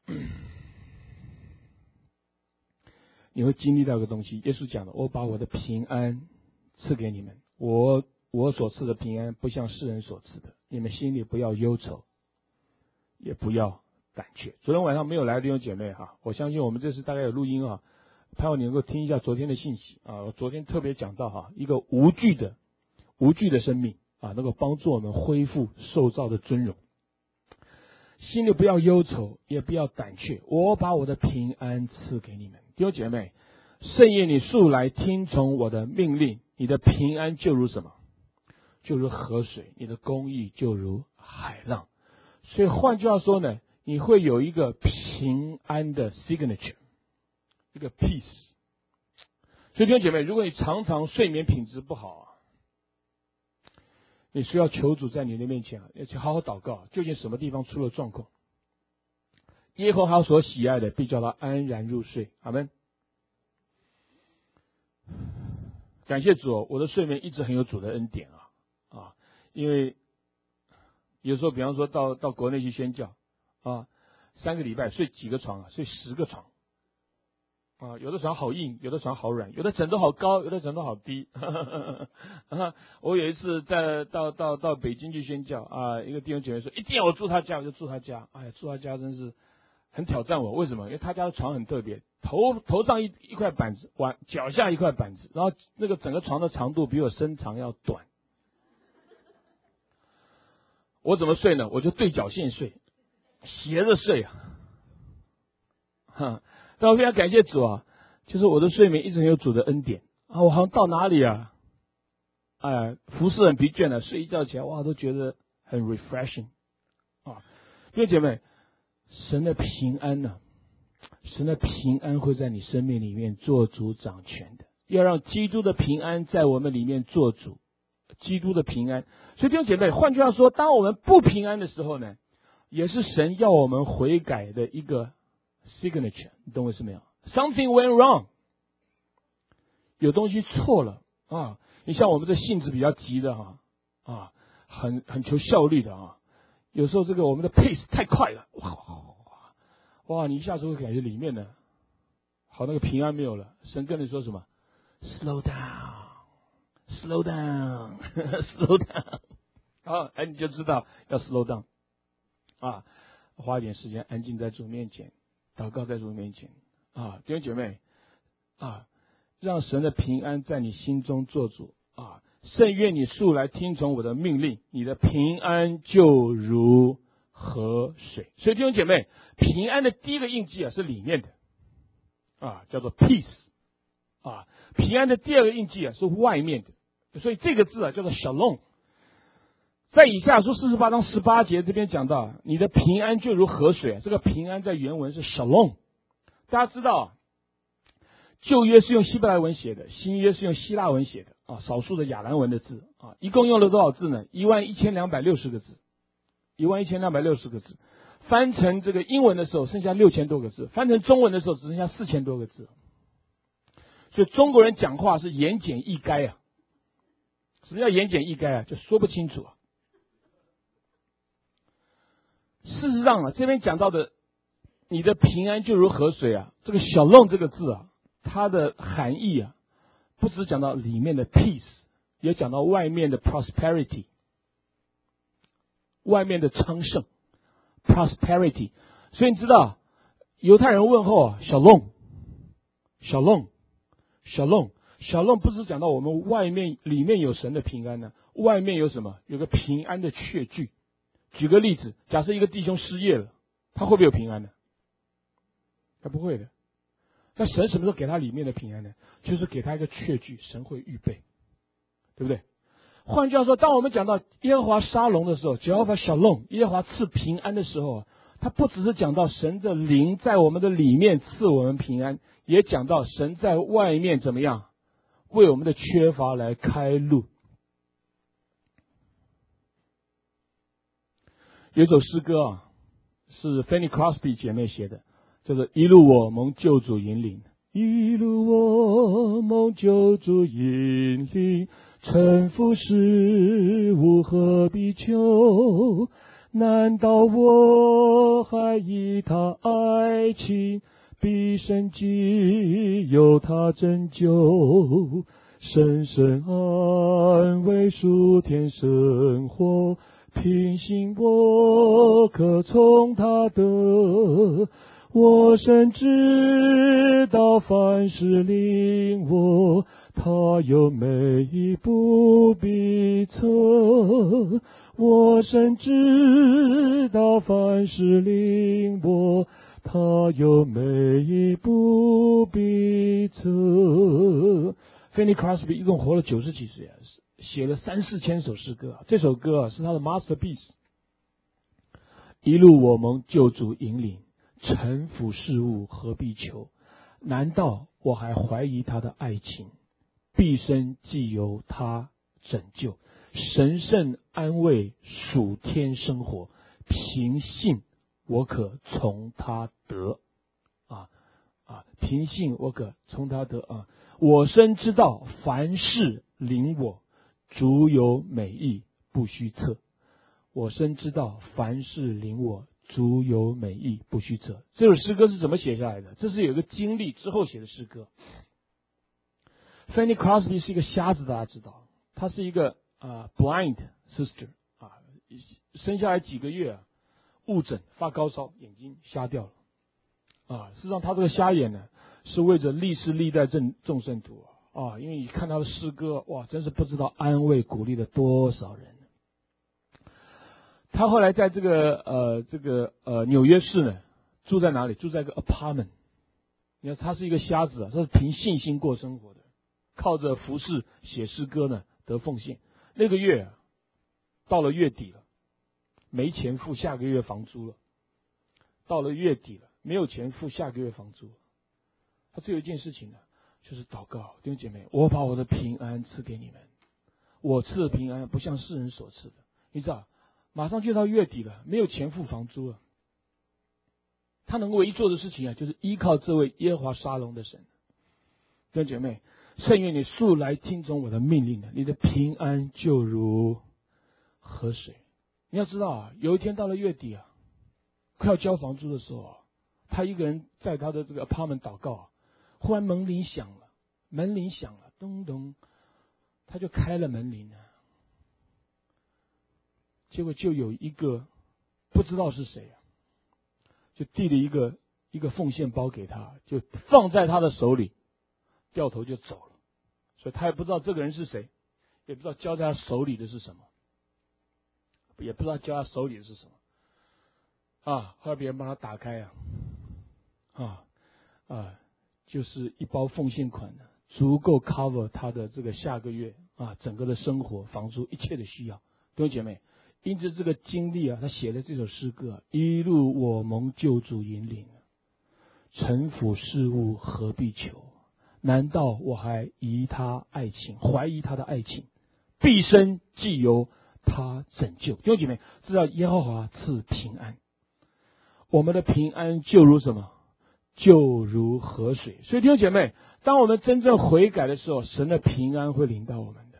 你会经历到一个东西，耶稣讲的，我把我的平安赐给你们，我我所赐的平安不像世人所赐的，你们心里不要忧愁，也不要胆怯。昨天晚上没有来的弟兄姐妹哈，我相信我们这次大概有录音啊，盼望你能够听一下昨天的信息啊。我昨天特别讲到哈，一个无惧的无惧的生命啊，能够帮助我们恢复受造的尊荣。心里不要忧愁，也不要胆怯，我把我的平安赐给你们。弟兄姐妹，圣夜你素来听从我的命令，你的平安就如什么？就如河水，你的公义就如海浪。所以换句话说呢，你会有一个平安的 signature， 一个 peace。 所以弟兄姐妹，如果你常常睡眠品质不好啊，你需要求主在你的面前啊，要去好好祷告，究竟什么地方出了状况？耶和华所喜爱的，必叫他安然入睡。阿们。感谢主，我的睡眠一直很有主的恩典啊啊！因为有时候，比方说到到国内去宣教啊，三个礼拜睡几个床啊？睡十个床啊！有的床好硬，有的床好软，有的枕头好高，有的枕头好低。我有一次在到到到北京去宣教啊，一个弟兄姐妹说一定要我住他家，我就住他家。哎呀，住他家真是很挑战我。为什么？因为他家的床很特别，头头上一一块板子，碗脚下一块板子，然后那个整个床的长度比我身长要短。我怎么睡呢？我就对角线睡，斜着睡啊。哈，但我非常感谢主啊，就是我的睡眠一直很有主的恩典啊。我好像到哪里啊，哎，服侍很疲倦了，睡一觉起来哇，都觉得很 refreshing 啊。弟兄姐妹，神的平安呢、啊，神的平安会在你生命里面做主掌权的，要让基督的平安在我们里面做主。基督的平安，所以弟兄姐妹，换句话说，当我们不平安的时候呢，也是神要我们悔改的一个 signature， 你懂我意思没有 ？Something went wrong， 有东西错了啊！你像我们这性子比较急的哈啊，很很求效率的啊，有时候这个我们的 pace 太快了，哇哇哇！你一下子会感觉里面呢，好那个平安没有了。神跟你说什么 ？Slow down。Slow down, slow down， 好，哎，你就知道要 slow down， 啊，花一点时间安静在主面前，祷告在主面前，啊，弟兄姐妹，啊， 让神的平安在你心中做主啊！甚愿你素来听从我的命令，你的平安就如河水。所以弟兄姐妹，平安的第一个印记啊是里面的啊，叫做 peace 啊。平安的第二个印记啊是外面的，所以这个字啊叫做 shalom。在以赛亚书四十八章十八节这边讲到，你的平安就如河水，这个平安在原文是 shalom。大家知道啊，旧约是用希伯来文写的，新约是用希腊文写的啊，少数的亚兰文的字啊，一共用了多少字呢？一万一千两百六十个字，一万一千两百六十个字。翻成这个英文的时候剩下六千多个字，翻成中文的时候只剩下四千多个字。所以中国人讲话是言简意赅啊。什么叫言简意赅啊？就说不清楚啊。事实上啊，这边讲到的你的平安就如河水啊，这个小弄这个字啊，它的含义啊，不只讲到里面的 peace， 也讲到外面的 prosperity， 外面的昌盛 prosperity。 所以你知道犹太人问候啊，小弄小弄小弄小弄，不只讲到我们外面里面有神的平安呢，外面有什么？有个平安的确据。举个例子，假设一个弟兄失业了，他会不会有平安呢？他不会的。那神什么时候给他里面的平安呢？就是给他一个确据，神会预备，对不对？换句话说，当我们讲到耶和华沙龙的时候，耶和华小龙，耶和华赐平安的时候，他不只是讲到神的灵在我们的里面赐我们平安，也讲到神在外面怎么样为我们的缺乏来开路。有一首诗歌啊，是 Fanny Crosby 姐妹写的，叫做一路我蒙救主引领。一路我蒙救主引领，沉浮事物何必求？难道我还以他爱情毕生既有他拯救？深深安慰属天生活，平心我可从他得。我深知道凡事令我，他有每一步必测。我深知道凡事令我，他有每一步必测。Fanny Crosby 一共活了九十几岁啊，写了三四千首诗歌，这首歌啊是他的 masterpiece。一路我蒙救主引领，臣服事物何必求？难道我还怀疑他的爱情？毕生既由他拯救，神圣安慰属天生活，凭信我可从他得。啊啊，凭信我可从他得啊！我深知道凡事领我，足有美意不虚测。我深知道凡事领我，足有美意不虚测。这首诗歌是怎么写下来的？这是有一个经历之后写的诗歌。Fanny Crosby 是一个瞎子，大家知道，她是一个啊、uh, blind sister 啊，生下来几个月啊，误诊发高烧，眼睛瞎掉了啊。事实上，她这个瞎眼呢，是为着历世历代众众圣徒啊，因为你看她的诗歌，哇，真是不知道安慰鼓励了多少人。他后来在这个呃这个呃纽约市呢，住在哪里？住在一个 apartment。你看他是一个瞎子啊，他是凭信心过生活的，靠着服侍写诗歌呢得奉献。那个月啊，到了月底了，没钱付下个月房租了。到了月底了，没有钱付下个月房租了。他只有一件事情呢，就是祷告，弟兄姐妹，我把我的平安赐给你们。我赐的平安不像世人所赐的，你知道。马上就到月底了，没有钱付房租了。他能够唯一做的事情啊，就是依靠这位耶和华沙龙的神。弟兄姐妹，甚愿你素来听从我的命令呢，你的平安就如河水。你要知道啊，有一天到了月底啊，快要交房租的时候啊，他一个人在他的这个 apartment 祷告啊，忽然门铃响了，门铃响了，咚咚，他就开了门铃啊。结果就有一个不知道是谁啊，就递了一个一个奉献包给他，就放在他的手里。 掉头就走了。所以他也不知道这个人是谁，也不知道交在他手里的是什么，也不知道交在手里的是什么。啊，后来别人帮他打开啊，啊啊，就是一包奉献款呢，足够 cover 他的这个下个月啊整个的生活、房租一切的需要。弟兄姐妹，因着这个经历啊，他写了这首诗歌、啊，一路我蒙救主引领，城府事物何必求？难道我还疑他爱情，怀疑他的爱情？毕生既由他拯救。弟兄姐妹，知道耶和华赐平安，我们的平安就如什么？就如河水。所以弟兄姐妹，当我们真正悔改的时候，神的平安会临到我们的，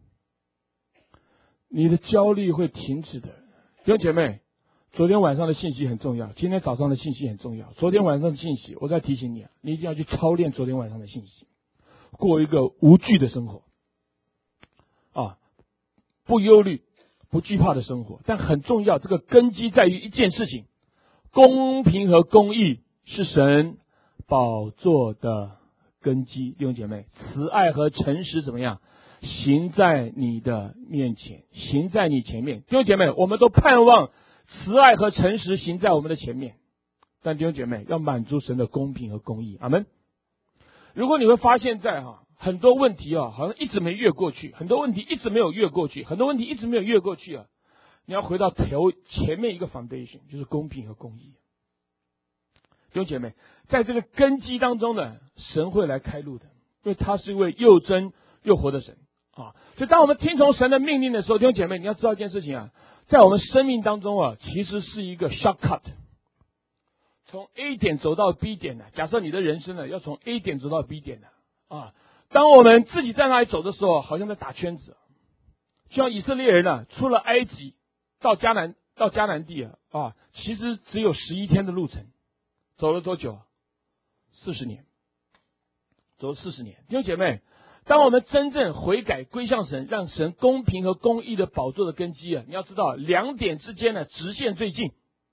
你的焦虑会停止的。弟兄姐妹，昨天晚上的信息很重要，今天早上的信息很重要。昨天晚上的信息，我再提醒你啊，你一定要去操练昨天晚上的信息，过一个无惧的生活啊，不忧虑、不惧怕的生活。但很重要，这个根基在于一件事情：公平和公义是神宝座的根基。弟兄姐妹，慈爱和诚实怎么样？行在你的面前，行在你前面。弟兄姐妹，我们都盼望慈爱和诚实行在我们的前面，但弟兄姐妹要满足神的公平和公义。阿们。如果你会发现在哈很多问题啊，好像一直没越过去，很多问题一直没有越过去，很多问题一直没有越过去啊，你要回到头前面一个 foundation， 就是公平和公义。弟兄姐妹，在这个根基当中呢，神会来开路的，因为他是一位又真又活的神啊。所以当我们听从神的命令的时候，弟兄姐妹，你要知道一件事情啊，在我们生命当中啊，其实是一个 shortcut， 从 A 点走到 B 点的。假设你的人生呢要从 A 点走到 B 点的啊，当我们自己在那里走的时候，好像在打圈子，就像以色列人呢，出了埃及到迦南到迦南地啊，啊，其实只有十一天的路程，走了多久啊？四十年，走了四十年。弟兄姐妹，当我们真正悔改归向神，让神公平和公义的宝座的根基啊，你要知道两点之间的直线最近，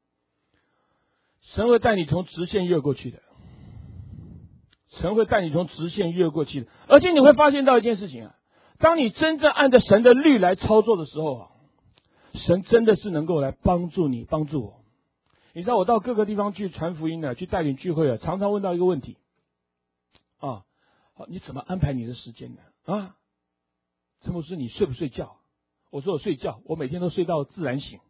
神会带你从直线越过去的，神会带你从直线越过去的。而且你会发现到一件事情啊，当你真正按照神的律来操作的时候啊，神真的是能够来帮助你，帮助我。你知道我到各个地方去传福音呢，去带领聚会啊，常常问到一个问题啊，你怎么安排你的时间呢？啊，陈牧师，你睡不睡觉？我说我睡觉，我每天都睡到自然醒。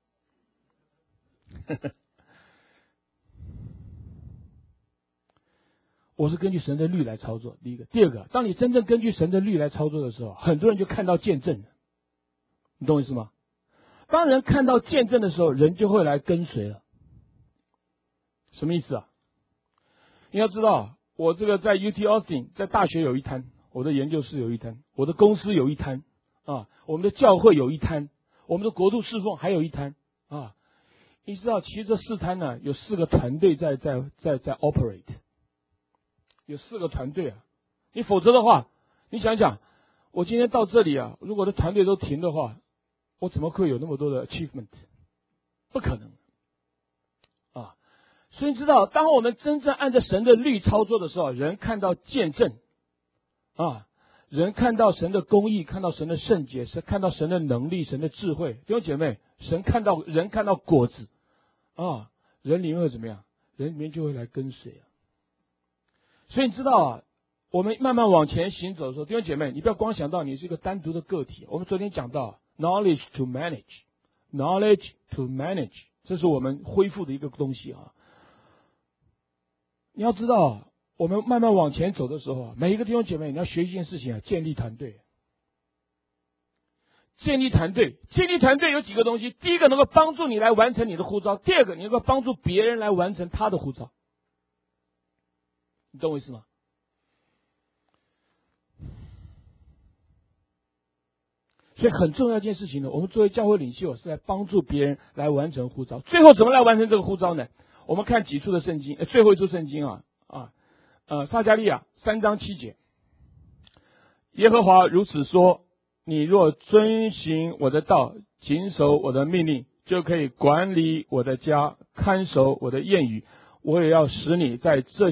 我是根据神的律来操作，第一个。第二个，当你真正根据神的律来操作的时候，很多人就看到见证了，你懂我意思吗？当人看到见证的时候，人就会来跟随了。什么意思啊？你要知道，我这个在 U T Austin 在大学有一摊，我的研究室有一摊，我的公司有一摊啊，我们的教会有一摊，我们的国度侍奉还有一摊啊。你知道，其实这四摊呢，有四个团队在在在在 operate， 有四个团队啊。你否则的话，你想想，我今天到这里啊，如果的团队都停的话，我怎么会有那么多的 achievement？ 不可能啊！所以你知道，当我们真正按照神的律操作的时候，人看到见证啊，人看到神的公义，看到神的圣洁，是看到神的能力，神的智慧。弟兄姐妹，神看到人看到果子啊，人里面会怎么样？人里面就会来跟随啊。所以你知道啊，我们慢慢往前行走的时候，弟兄姐妹，你不要光想到你是一个单独的个体。我们昨天讲到 knowledge to manage， knowledge to manage， 这是我们恢复的一个东西啊。你要知道，我们慢慢往前走的时候，每一个弟兄姐妹，你要学一件事情啊，建立团队。建立团队，建立团队有几个东西：第一个能够帮助你来完成你的呼召；第二个，你能够帮助别人来完成他的呼召。你懂我意思吗？所以很重要一件事情呢，我们作为教会领袖是来帮助别人来完成呼召。最后怎么来完成这个呼召呢？我们看几处的圣经，呃，最后一处圣经啊啊呃撒迦利亚三章七节，耶和华如此说：你若遵行我的道，谨守我的命令，就可以管理我的家，看守我的言语。我也要使你在这些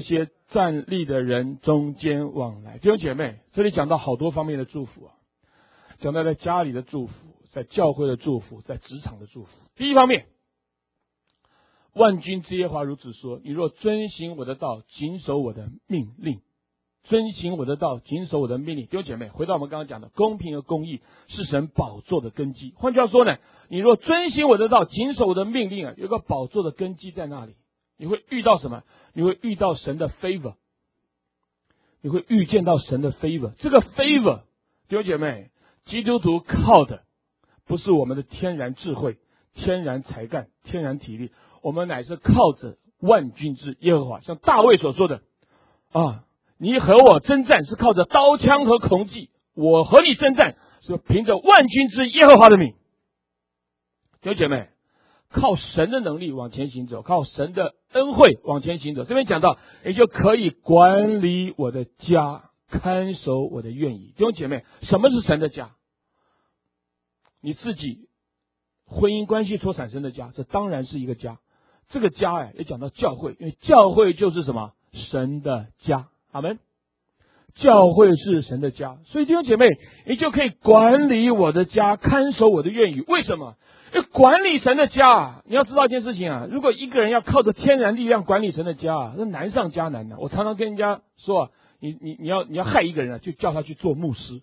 站立的人中间往来。弟兄姐妹，这里讲到好多方面的祝福啊，讲到在家里的祝福，在教会的祝福，在职场的祝福。第一方面，万军之耶和华如此说：你若遵行我的道，谨守我的命令，遵行我的道，谨守我的命令。弟兄姐妹，回到我们刚刚讲的，公平和公义是神宝座的根基。换句话说呢，你若遵行我的道，谨守我的命令啊，有个宝座的根基在那里。你会遇到什么？你会遇到神的 favor， 你会遇见到神的 favor。这个 favor， 弟兄姐妹，基督徒靠的不是我们的天然智慧、天然才干、天然体力，我们乃是靠着万军之耶和华。像大卫所说的啊，你和我征战是靠着刀枪和孔戟，我和你征战是凭着万军之耶和华的名。弟兄姐妹，靠神的能力往前行走，靠神的恩惠往前行走。这边讲到，也就可以管理我的家，看守我的愿意。弟兄姐妹，什么是神的家？你自己婚姻关系所产生的家，这当然是一个家。这个家哎，也讲到教会，因为教会就是什么？神的家。阿们。教会是神的家，所以弟兄姐妹，你就可以管理我的家，看守我的愿意。为什么？因为管理神的家，你要知道一件事情啊，如果一个人要靠着天然力量管理神的家啊，那难上加难的、啊。我常常跟人家说、啊，你你你要你要害一个人啊，就叫他去做牧师。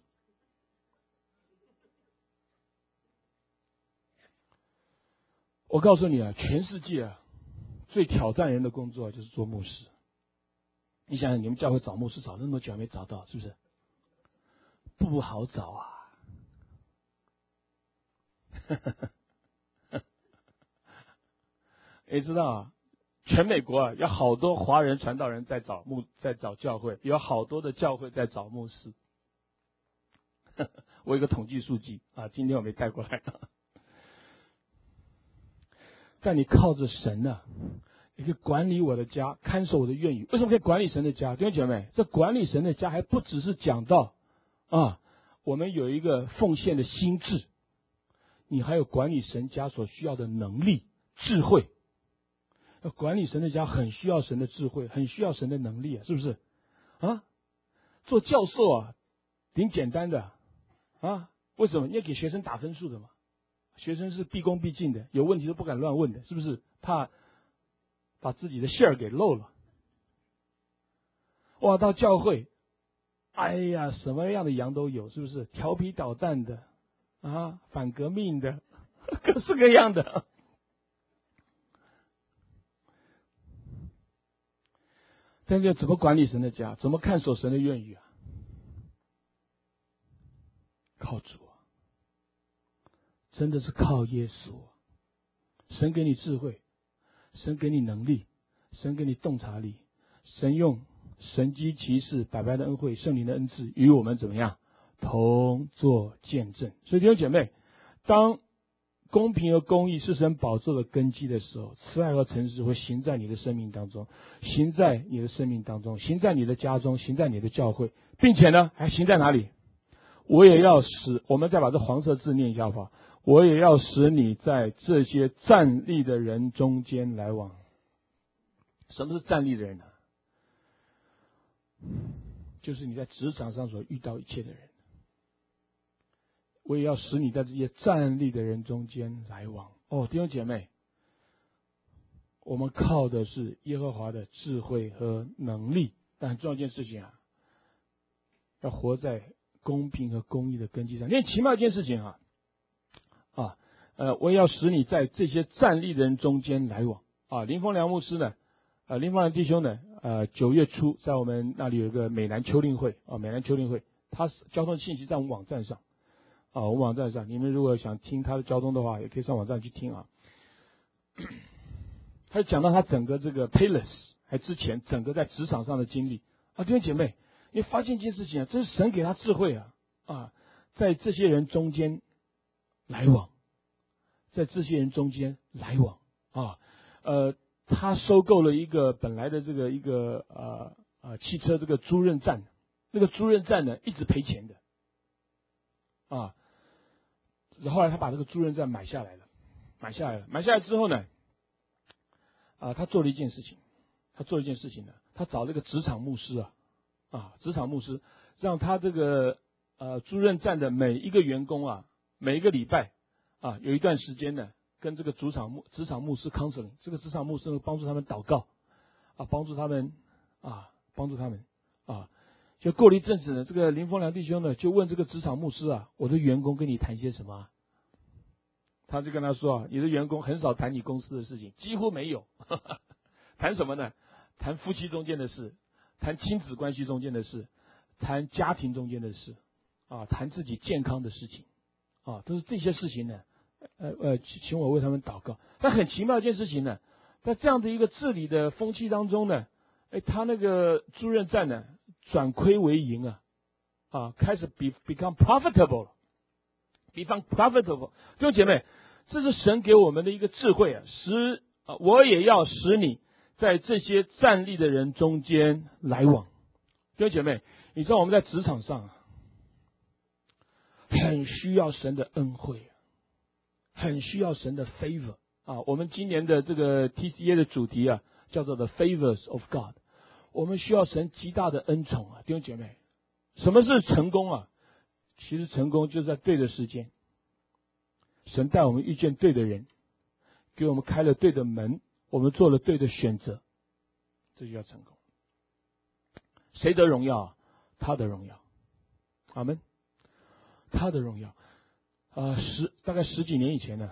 我告诉你啊，全世界啊，最挑战人的工作就是做牧师。你想想，你们教会找牧师找那么久还没找到，是不是？不好找啊！你知道啊，全美国啊，有好多华人传道人在找牧，在找教会，有好多的教会在找牧师。我有个统计数据啊，今天我没带过来。但你靠着神啊，你可以管理我的家，看守我的愿意。为什么可以管理神的家？弟兄姐妹，这管理神的家还不只是讲到啊，我们有一个奉献的心智，你还有管理神家所需要的能力、智慧。要管理神的家很需要神的智慧，很需要神的能力啊，是不是？啊，做教授啊，挺简单的啊。为什么？你要给学生打分数的嘛。学生是毕恭毕敬的，有问题都不敢乱问的，是不是？怕把自己的馅儿给漏了。哇，到教会，哎呀，什么样的羊都有，是不是？调皮捣蛋的啊，反革命的，各式各样的。但是怎么管理神的家？怎么看守神的愿意啊？靠主啊，真的是靠耶稣啊！神给你智慧，神给你能力，神给你洞察力，神用神机骑士百般的恩惠，圣灵的恩赐与我们怎么样同作见证。所以弟兄姐妹，当公平和公义是神宝座的根基的时候，慈爱和诚实会行在你的生命当中，行在你的生命当中，行在你的家中，行在你的教会，并且呢，还行在哪里？我也要使，我们再把这黄色字念一下好不好？我也要使你在这些站立的人中间来往。什么是站立的人呢？就是你在职场上所遇到一切的人。我也要使你在这些站立的人中间来往。哦，弟兄姐妹，我们靠的是耶和华的智慧和能力，但很重要一件事情啊，要活在公平和公义的根基上。很奇妙一件事情啊，啊，呃，我也要使你在这些站立的人中间来往。啊，林丰良牧师呢，呃，林丰良弟兄呢，呃，九月初在我们那里有一个美南秋令会啊，美南秋令会，他交通信息在我们网站上。啊，我们网站上，你们如果想听他的交通的话，也可以上网站去听啊。他就讲到他整个这个 Payless 还之前整个在职场上的经历啊，弟兄姐妹，你发现一件事情啊，这是神给他智慧啊啊，在这些人中间来往，在这些人中间来往啊，呃，他收购了一个本来的这个一个呃呃汽车这个租赁站，那个租赁站呢一直赔钱的啊。后来他把这个租赁站买下来了，买下来了，买下来之后呢，啊，他做了一件事情， 他做一件事情呢，他找了一个职场牧师啊，啊，职场牧师，让他这个呃租任站的每一个员工啊，每一个礼拜啊，有一段时间呢，跟这个职场牧职场牧师 counseling， 这个职场牧师呢帮助他们祷告啊，帮助他们啊，帮助他们啊。就过了一阵子呢，这个林丰良弟兄呢就问这个职场牧师啊，我的员工跟你谈些什么啊？他就跟他说啊，你的员工很少谈你公司的事情，几乎没有。谈什么呢？谈夫妻中间的事，谈亲子关系中间的事，谈家庭中间的事，啊，谈自己健康的事情，啊，都是这些事情呢。呃呃，请我为他们祷告。但很奇妙一件事情呢，在这样的一个治理的风气当中呢，哎，他那个租任站呢，转亏为盈啊，啊，开始 be become profitable，become profitable。弟兄姐妹，这是神给我们的一个智慧啊，使啊，我也要使你在这些站立的人中间来往。弟兄姐妹，你知道我们在职场上啊，很需要神的恩惠，很需要神的 favor 啊。我们今年的这个 T C A 的主题啊，叫做 The Favors of God。我们需要神极大的恩宠啊，弟兄姐妹，什么是成功啊？其实成功就是在对的时间，神带我们遇见对的人，给我们开了对的门，我们做了对的选择，这就叫成功。谁得荣耀啊？他的荣耀。阿们。他的荣耀。啊、呃，十大概十几年以前呢，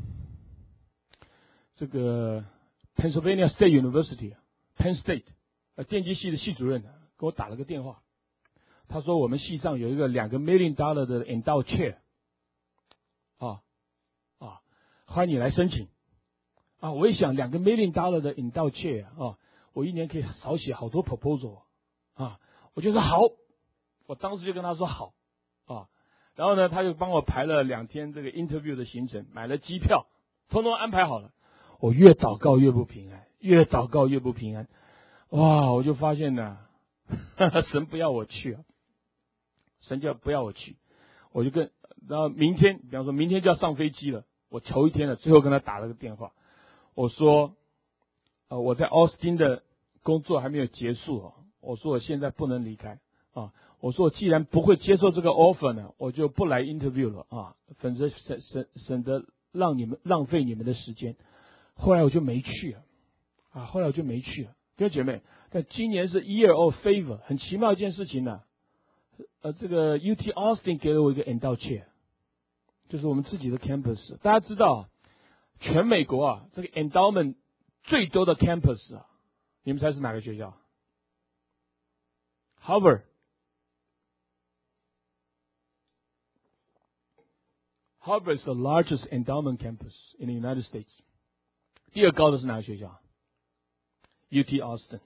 这个 Pennsylvania State University，Penn State。呃，电机系的系主任给我打了个电话，他说我们系上有一个两个 million dollar 的 endowed chair， 啊啊，欢迎你来申请。啊，我一想两个 million dollar 的 endowed chair 啊，我一年可以少写好多 proposal 啊，我就说好，我当时就跟他说好啊，然后呢，他就帮我排了两天这个 interview 的行程，买了机票，通通安排好了。我越祷告越不平安，越祷告越不平安。哇！我就发现呢，神不要我去啊，神就不要我去，我就跟，然后明天，比方说明天就要上飞机了，我头一天了，最后跟他打了个电话，我说，呃，我在奥斯汀的工作还没有结束啊，我说我现在不能离开啊，我说我既然不会接受这个 offer 呢，我就不来 interview 了啊，否则省省省得让你们浪费你们的时间。后来我就没去了，啊，后来我就没去了。弟兄姐妹，但今年是 Year of Favor， 很奇妙一件事情呢、啊。呃，这个 U T Austin 给了我一个 endowed chair， 就是我们自己的 campus。大家知道啊，全美国啊，这个 endowment 最多的 campus 啊，你们猜是哪个学校 ？Harvard。Harvard is the largest endowment campus in the United States。第二高的是哪个学校 ？U T Austin。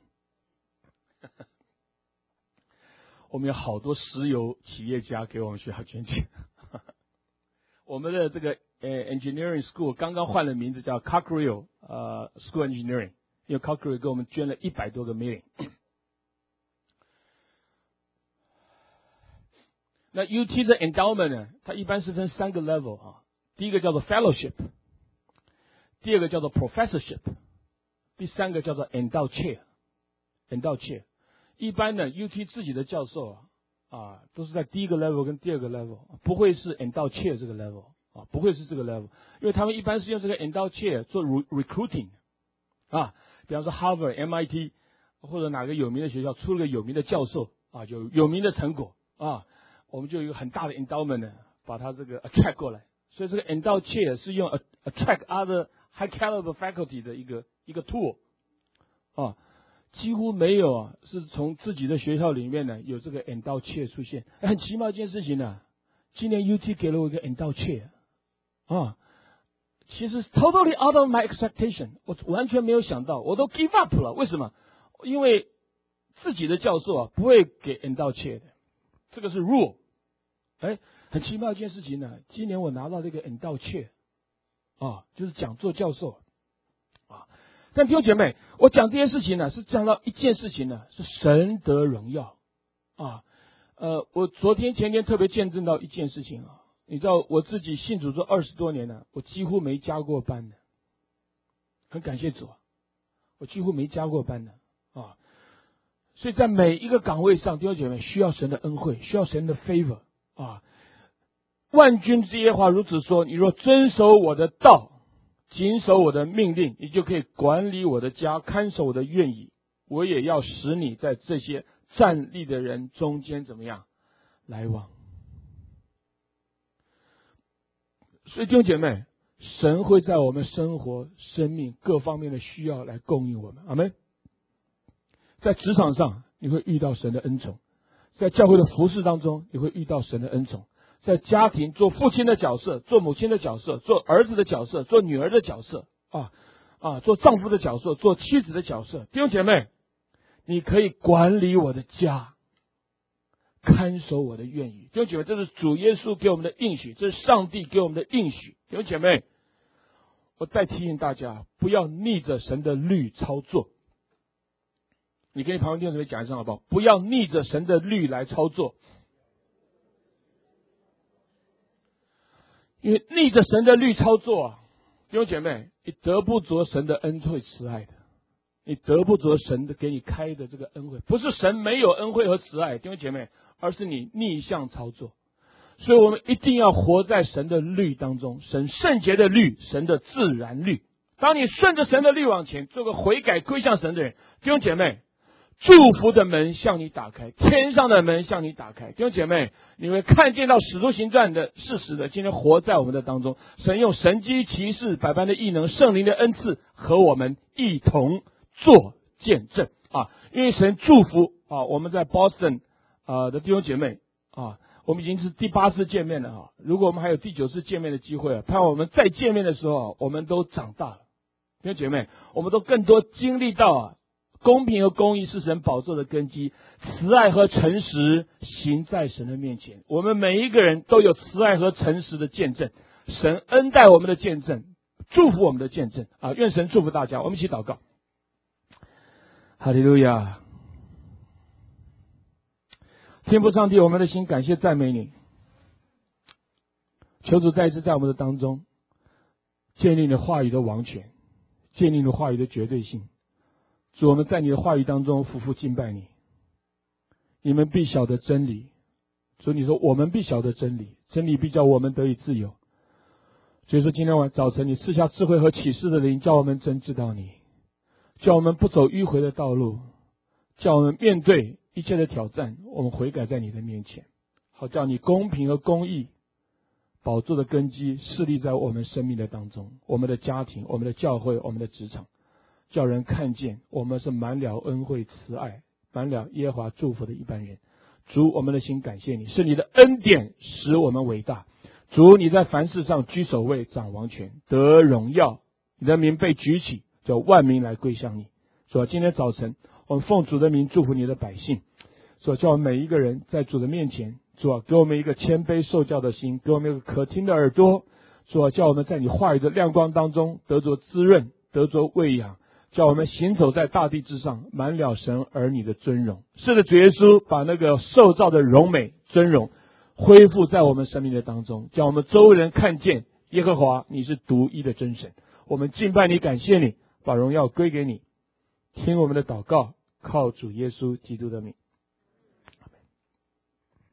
我们有好多石油企业家给我们学校捐钱。我们的这个呃 engineering school 刚刚换了名字叫 Cockrell 呃 School Engineering， 因为 Cockrell 给我们捐了一百多个 million。那 U T 的 endowment 呢，它一般是分三个 level 啊，第一个叫做 fellowship， 第二个叫做 professorship， 第三个叫做 endowed chair。endowed chair。一般呢 ，U T 自己的教授啊，啊，都是在第一个 level 跟第二个 level， 不会是 endowed chair 这个 level 啊，不会是这个 level， 因为他们一般是用这个 endowed chair 做 recruiting 啊，比方说 Harvard、M I T 或者哪个有名的学校出了个有名的教授啊，就有名的成果啊，我们就有一个很大的 endowment 呢，把他这个 attract 过来，所以这个 endowed chair 是用 attract other high caliber faculty 的一个一个 tool 啊。几乎没有啊，是从自己的学校里面呢有这个 endowed chair 出现。很奇妙一件事情呢、啊，今年 U T 给了我一个 endowed chair 啊，其实 totally out of my expectation， 我完全没有想到，我都 give up 了。为什么？因为自己的教授啊不会给 endowed chair 的，这个是 rule。哎，很奇妙一件事情呢、啊，今年我拿到这个 endowed chair 啊，就是讲座教授啊。但弟兄姐妹，我讲这件事情呢，是讲到一件事情呢，是神得荣耀啊。呃，我昨天前天特别见证到一件事情啊，你知道我自己信主做二十多年了，我几乎没加过班的，很感谢主啊，我几乎没加过班的啊。所以在每一个岗位上，弟兄姐妹需要神的恩惠，需要神的 favor 啊。万军之耶和华如此说：你若遵守我的道，谨守我的命令，你就可以管理我的家，看守我的院宇。我也要使你在这些站立的人中间怎么样来往。所以弟兄姐妹，神会在我们生活、生命各方面的需要来供应我们。阿们。在职场上，你会遇到神的恩宠；在教会的服事当中，你会遇到神的恩宠；在家庭做父亲的角色、做母亲的角色、做儿子的角色、做女儿的角色啊啊，做丈夫的角色、做妻子的角色。弟兄姐妹，你可以管理我的家，看守我的院宇。弟兄姐妹，这是主耶稣给我们的应许，这是上帝给我们的应许。弟兄姐妹，我再提醒大家，不要逆着神的律操作。你跟你旁边弟兄姊妹讲一声好不好？不要逆着神的律来操作，因为逆着神的律操作啊，弟兄姐妹，你得不着神的恩惠慈爱的，你得不着神的给你开的这个恩惠。不是神没有恩惠和慈爱，弟兄姐妹，而是你逆向操作。所以我们一定要活在神的律当中，神圣洁的律，神的自然律。当你顺着神的律往前，做个悔改归向神的人，弟兄姐妹，祝福的门向你打开，天上的门向你打开。弟兄姐妹，你会看见到使徒行传的事实的，今天活在我们的当中。神用神迹奇事、百般的异能、圣灵的恩赐和我们一同做见证啊！因为神祝福啊，我们在 Boston 啊的弟兄姐妹啊，我们已经是第八次见面了啊。如果我们还有第九次见面的机会啊，盼望我们再见面的时候，我们都长大了。弟兄姐妹，我们都更多经历到啊。公平和公义是神宝座的根基，慈爱和诚实行在神的面前。我们每一个人都有慈爱和诚实的见证，神恩待我们的见证，祝福我们的见证啊！愿神祝福大家，我们一起祷告。哈利路亚！天父上帝，我们的心感谢赞美你，求主再一次在我们的当中建立你的话语的王权，建立你的话语的绝对性。主，我们在你的话语当中夫妇敬拜你。你们必晓得真理。主，你说我们必晓得真理，真理必叫我们得以自由。所以说今天晚早晨你赐下智慧和启示的灵，叫我们真知道你，叫我们不走迂回的道路，叫我们面对一切的挑战，我们悔改在你的面前，好叫你公平和公义宝座的根基设立在我们生命的当中，我们的家庭、我们的教会、我们的职场，叫人看见我们是满了恩惠慈爱、满了耶和华祝福的一般人。主，我们的心感谢你，是你的恩典使我们伟大。主，你在凡事上居首位，掌王权，得荣耀，你的名被举起，叫万民来归向你。主，今天早晨我们奉主的名祝福你的百姓。主，叫我们每一个人在主的面前，主啊，给我们一个谦卑受教的心，给我们一个可听的耳朵。主啊，叫我们在你话语的亮光当中得着滋润，得着喂养，叫我们行走在大地之上，满了神儿女的尊荣。是的，主耶稣把那个受造的荣美尊荣恢复在我们生命的当中，叫我们周围人看见耶和华你是独一的真神。我们敬拜你，感谢你，把荣耀归给你。听我们的祷告，靠主耶稣基督的名。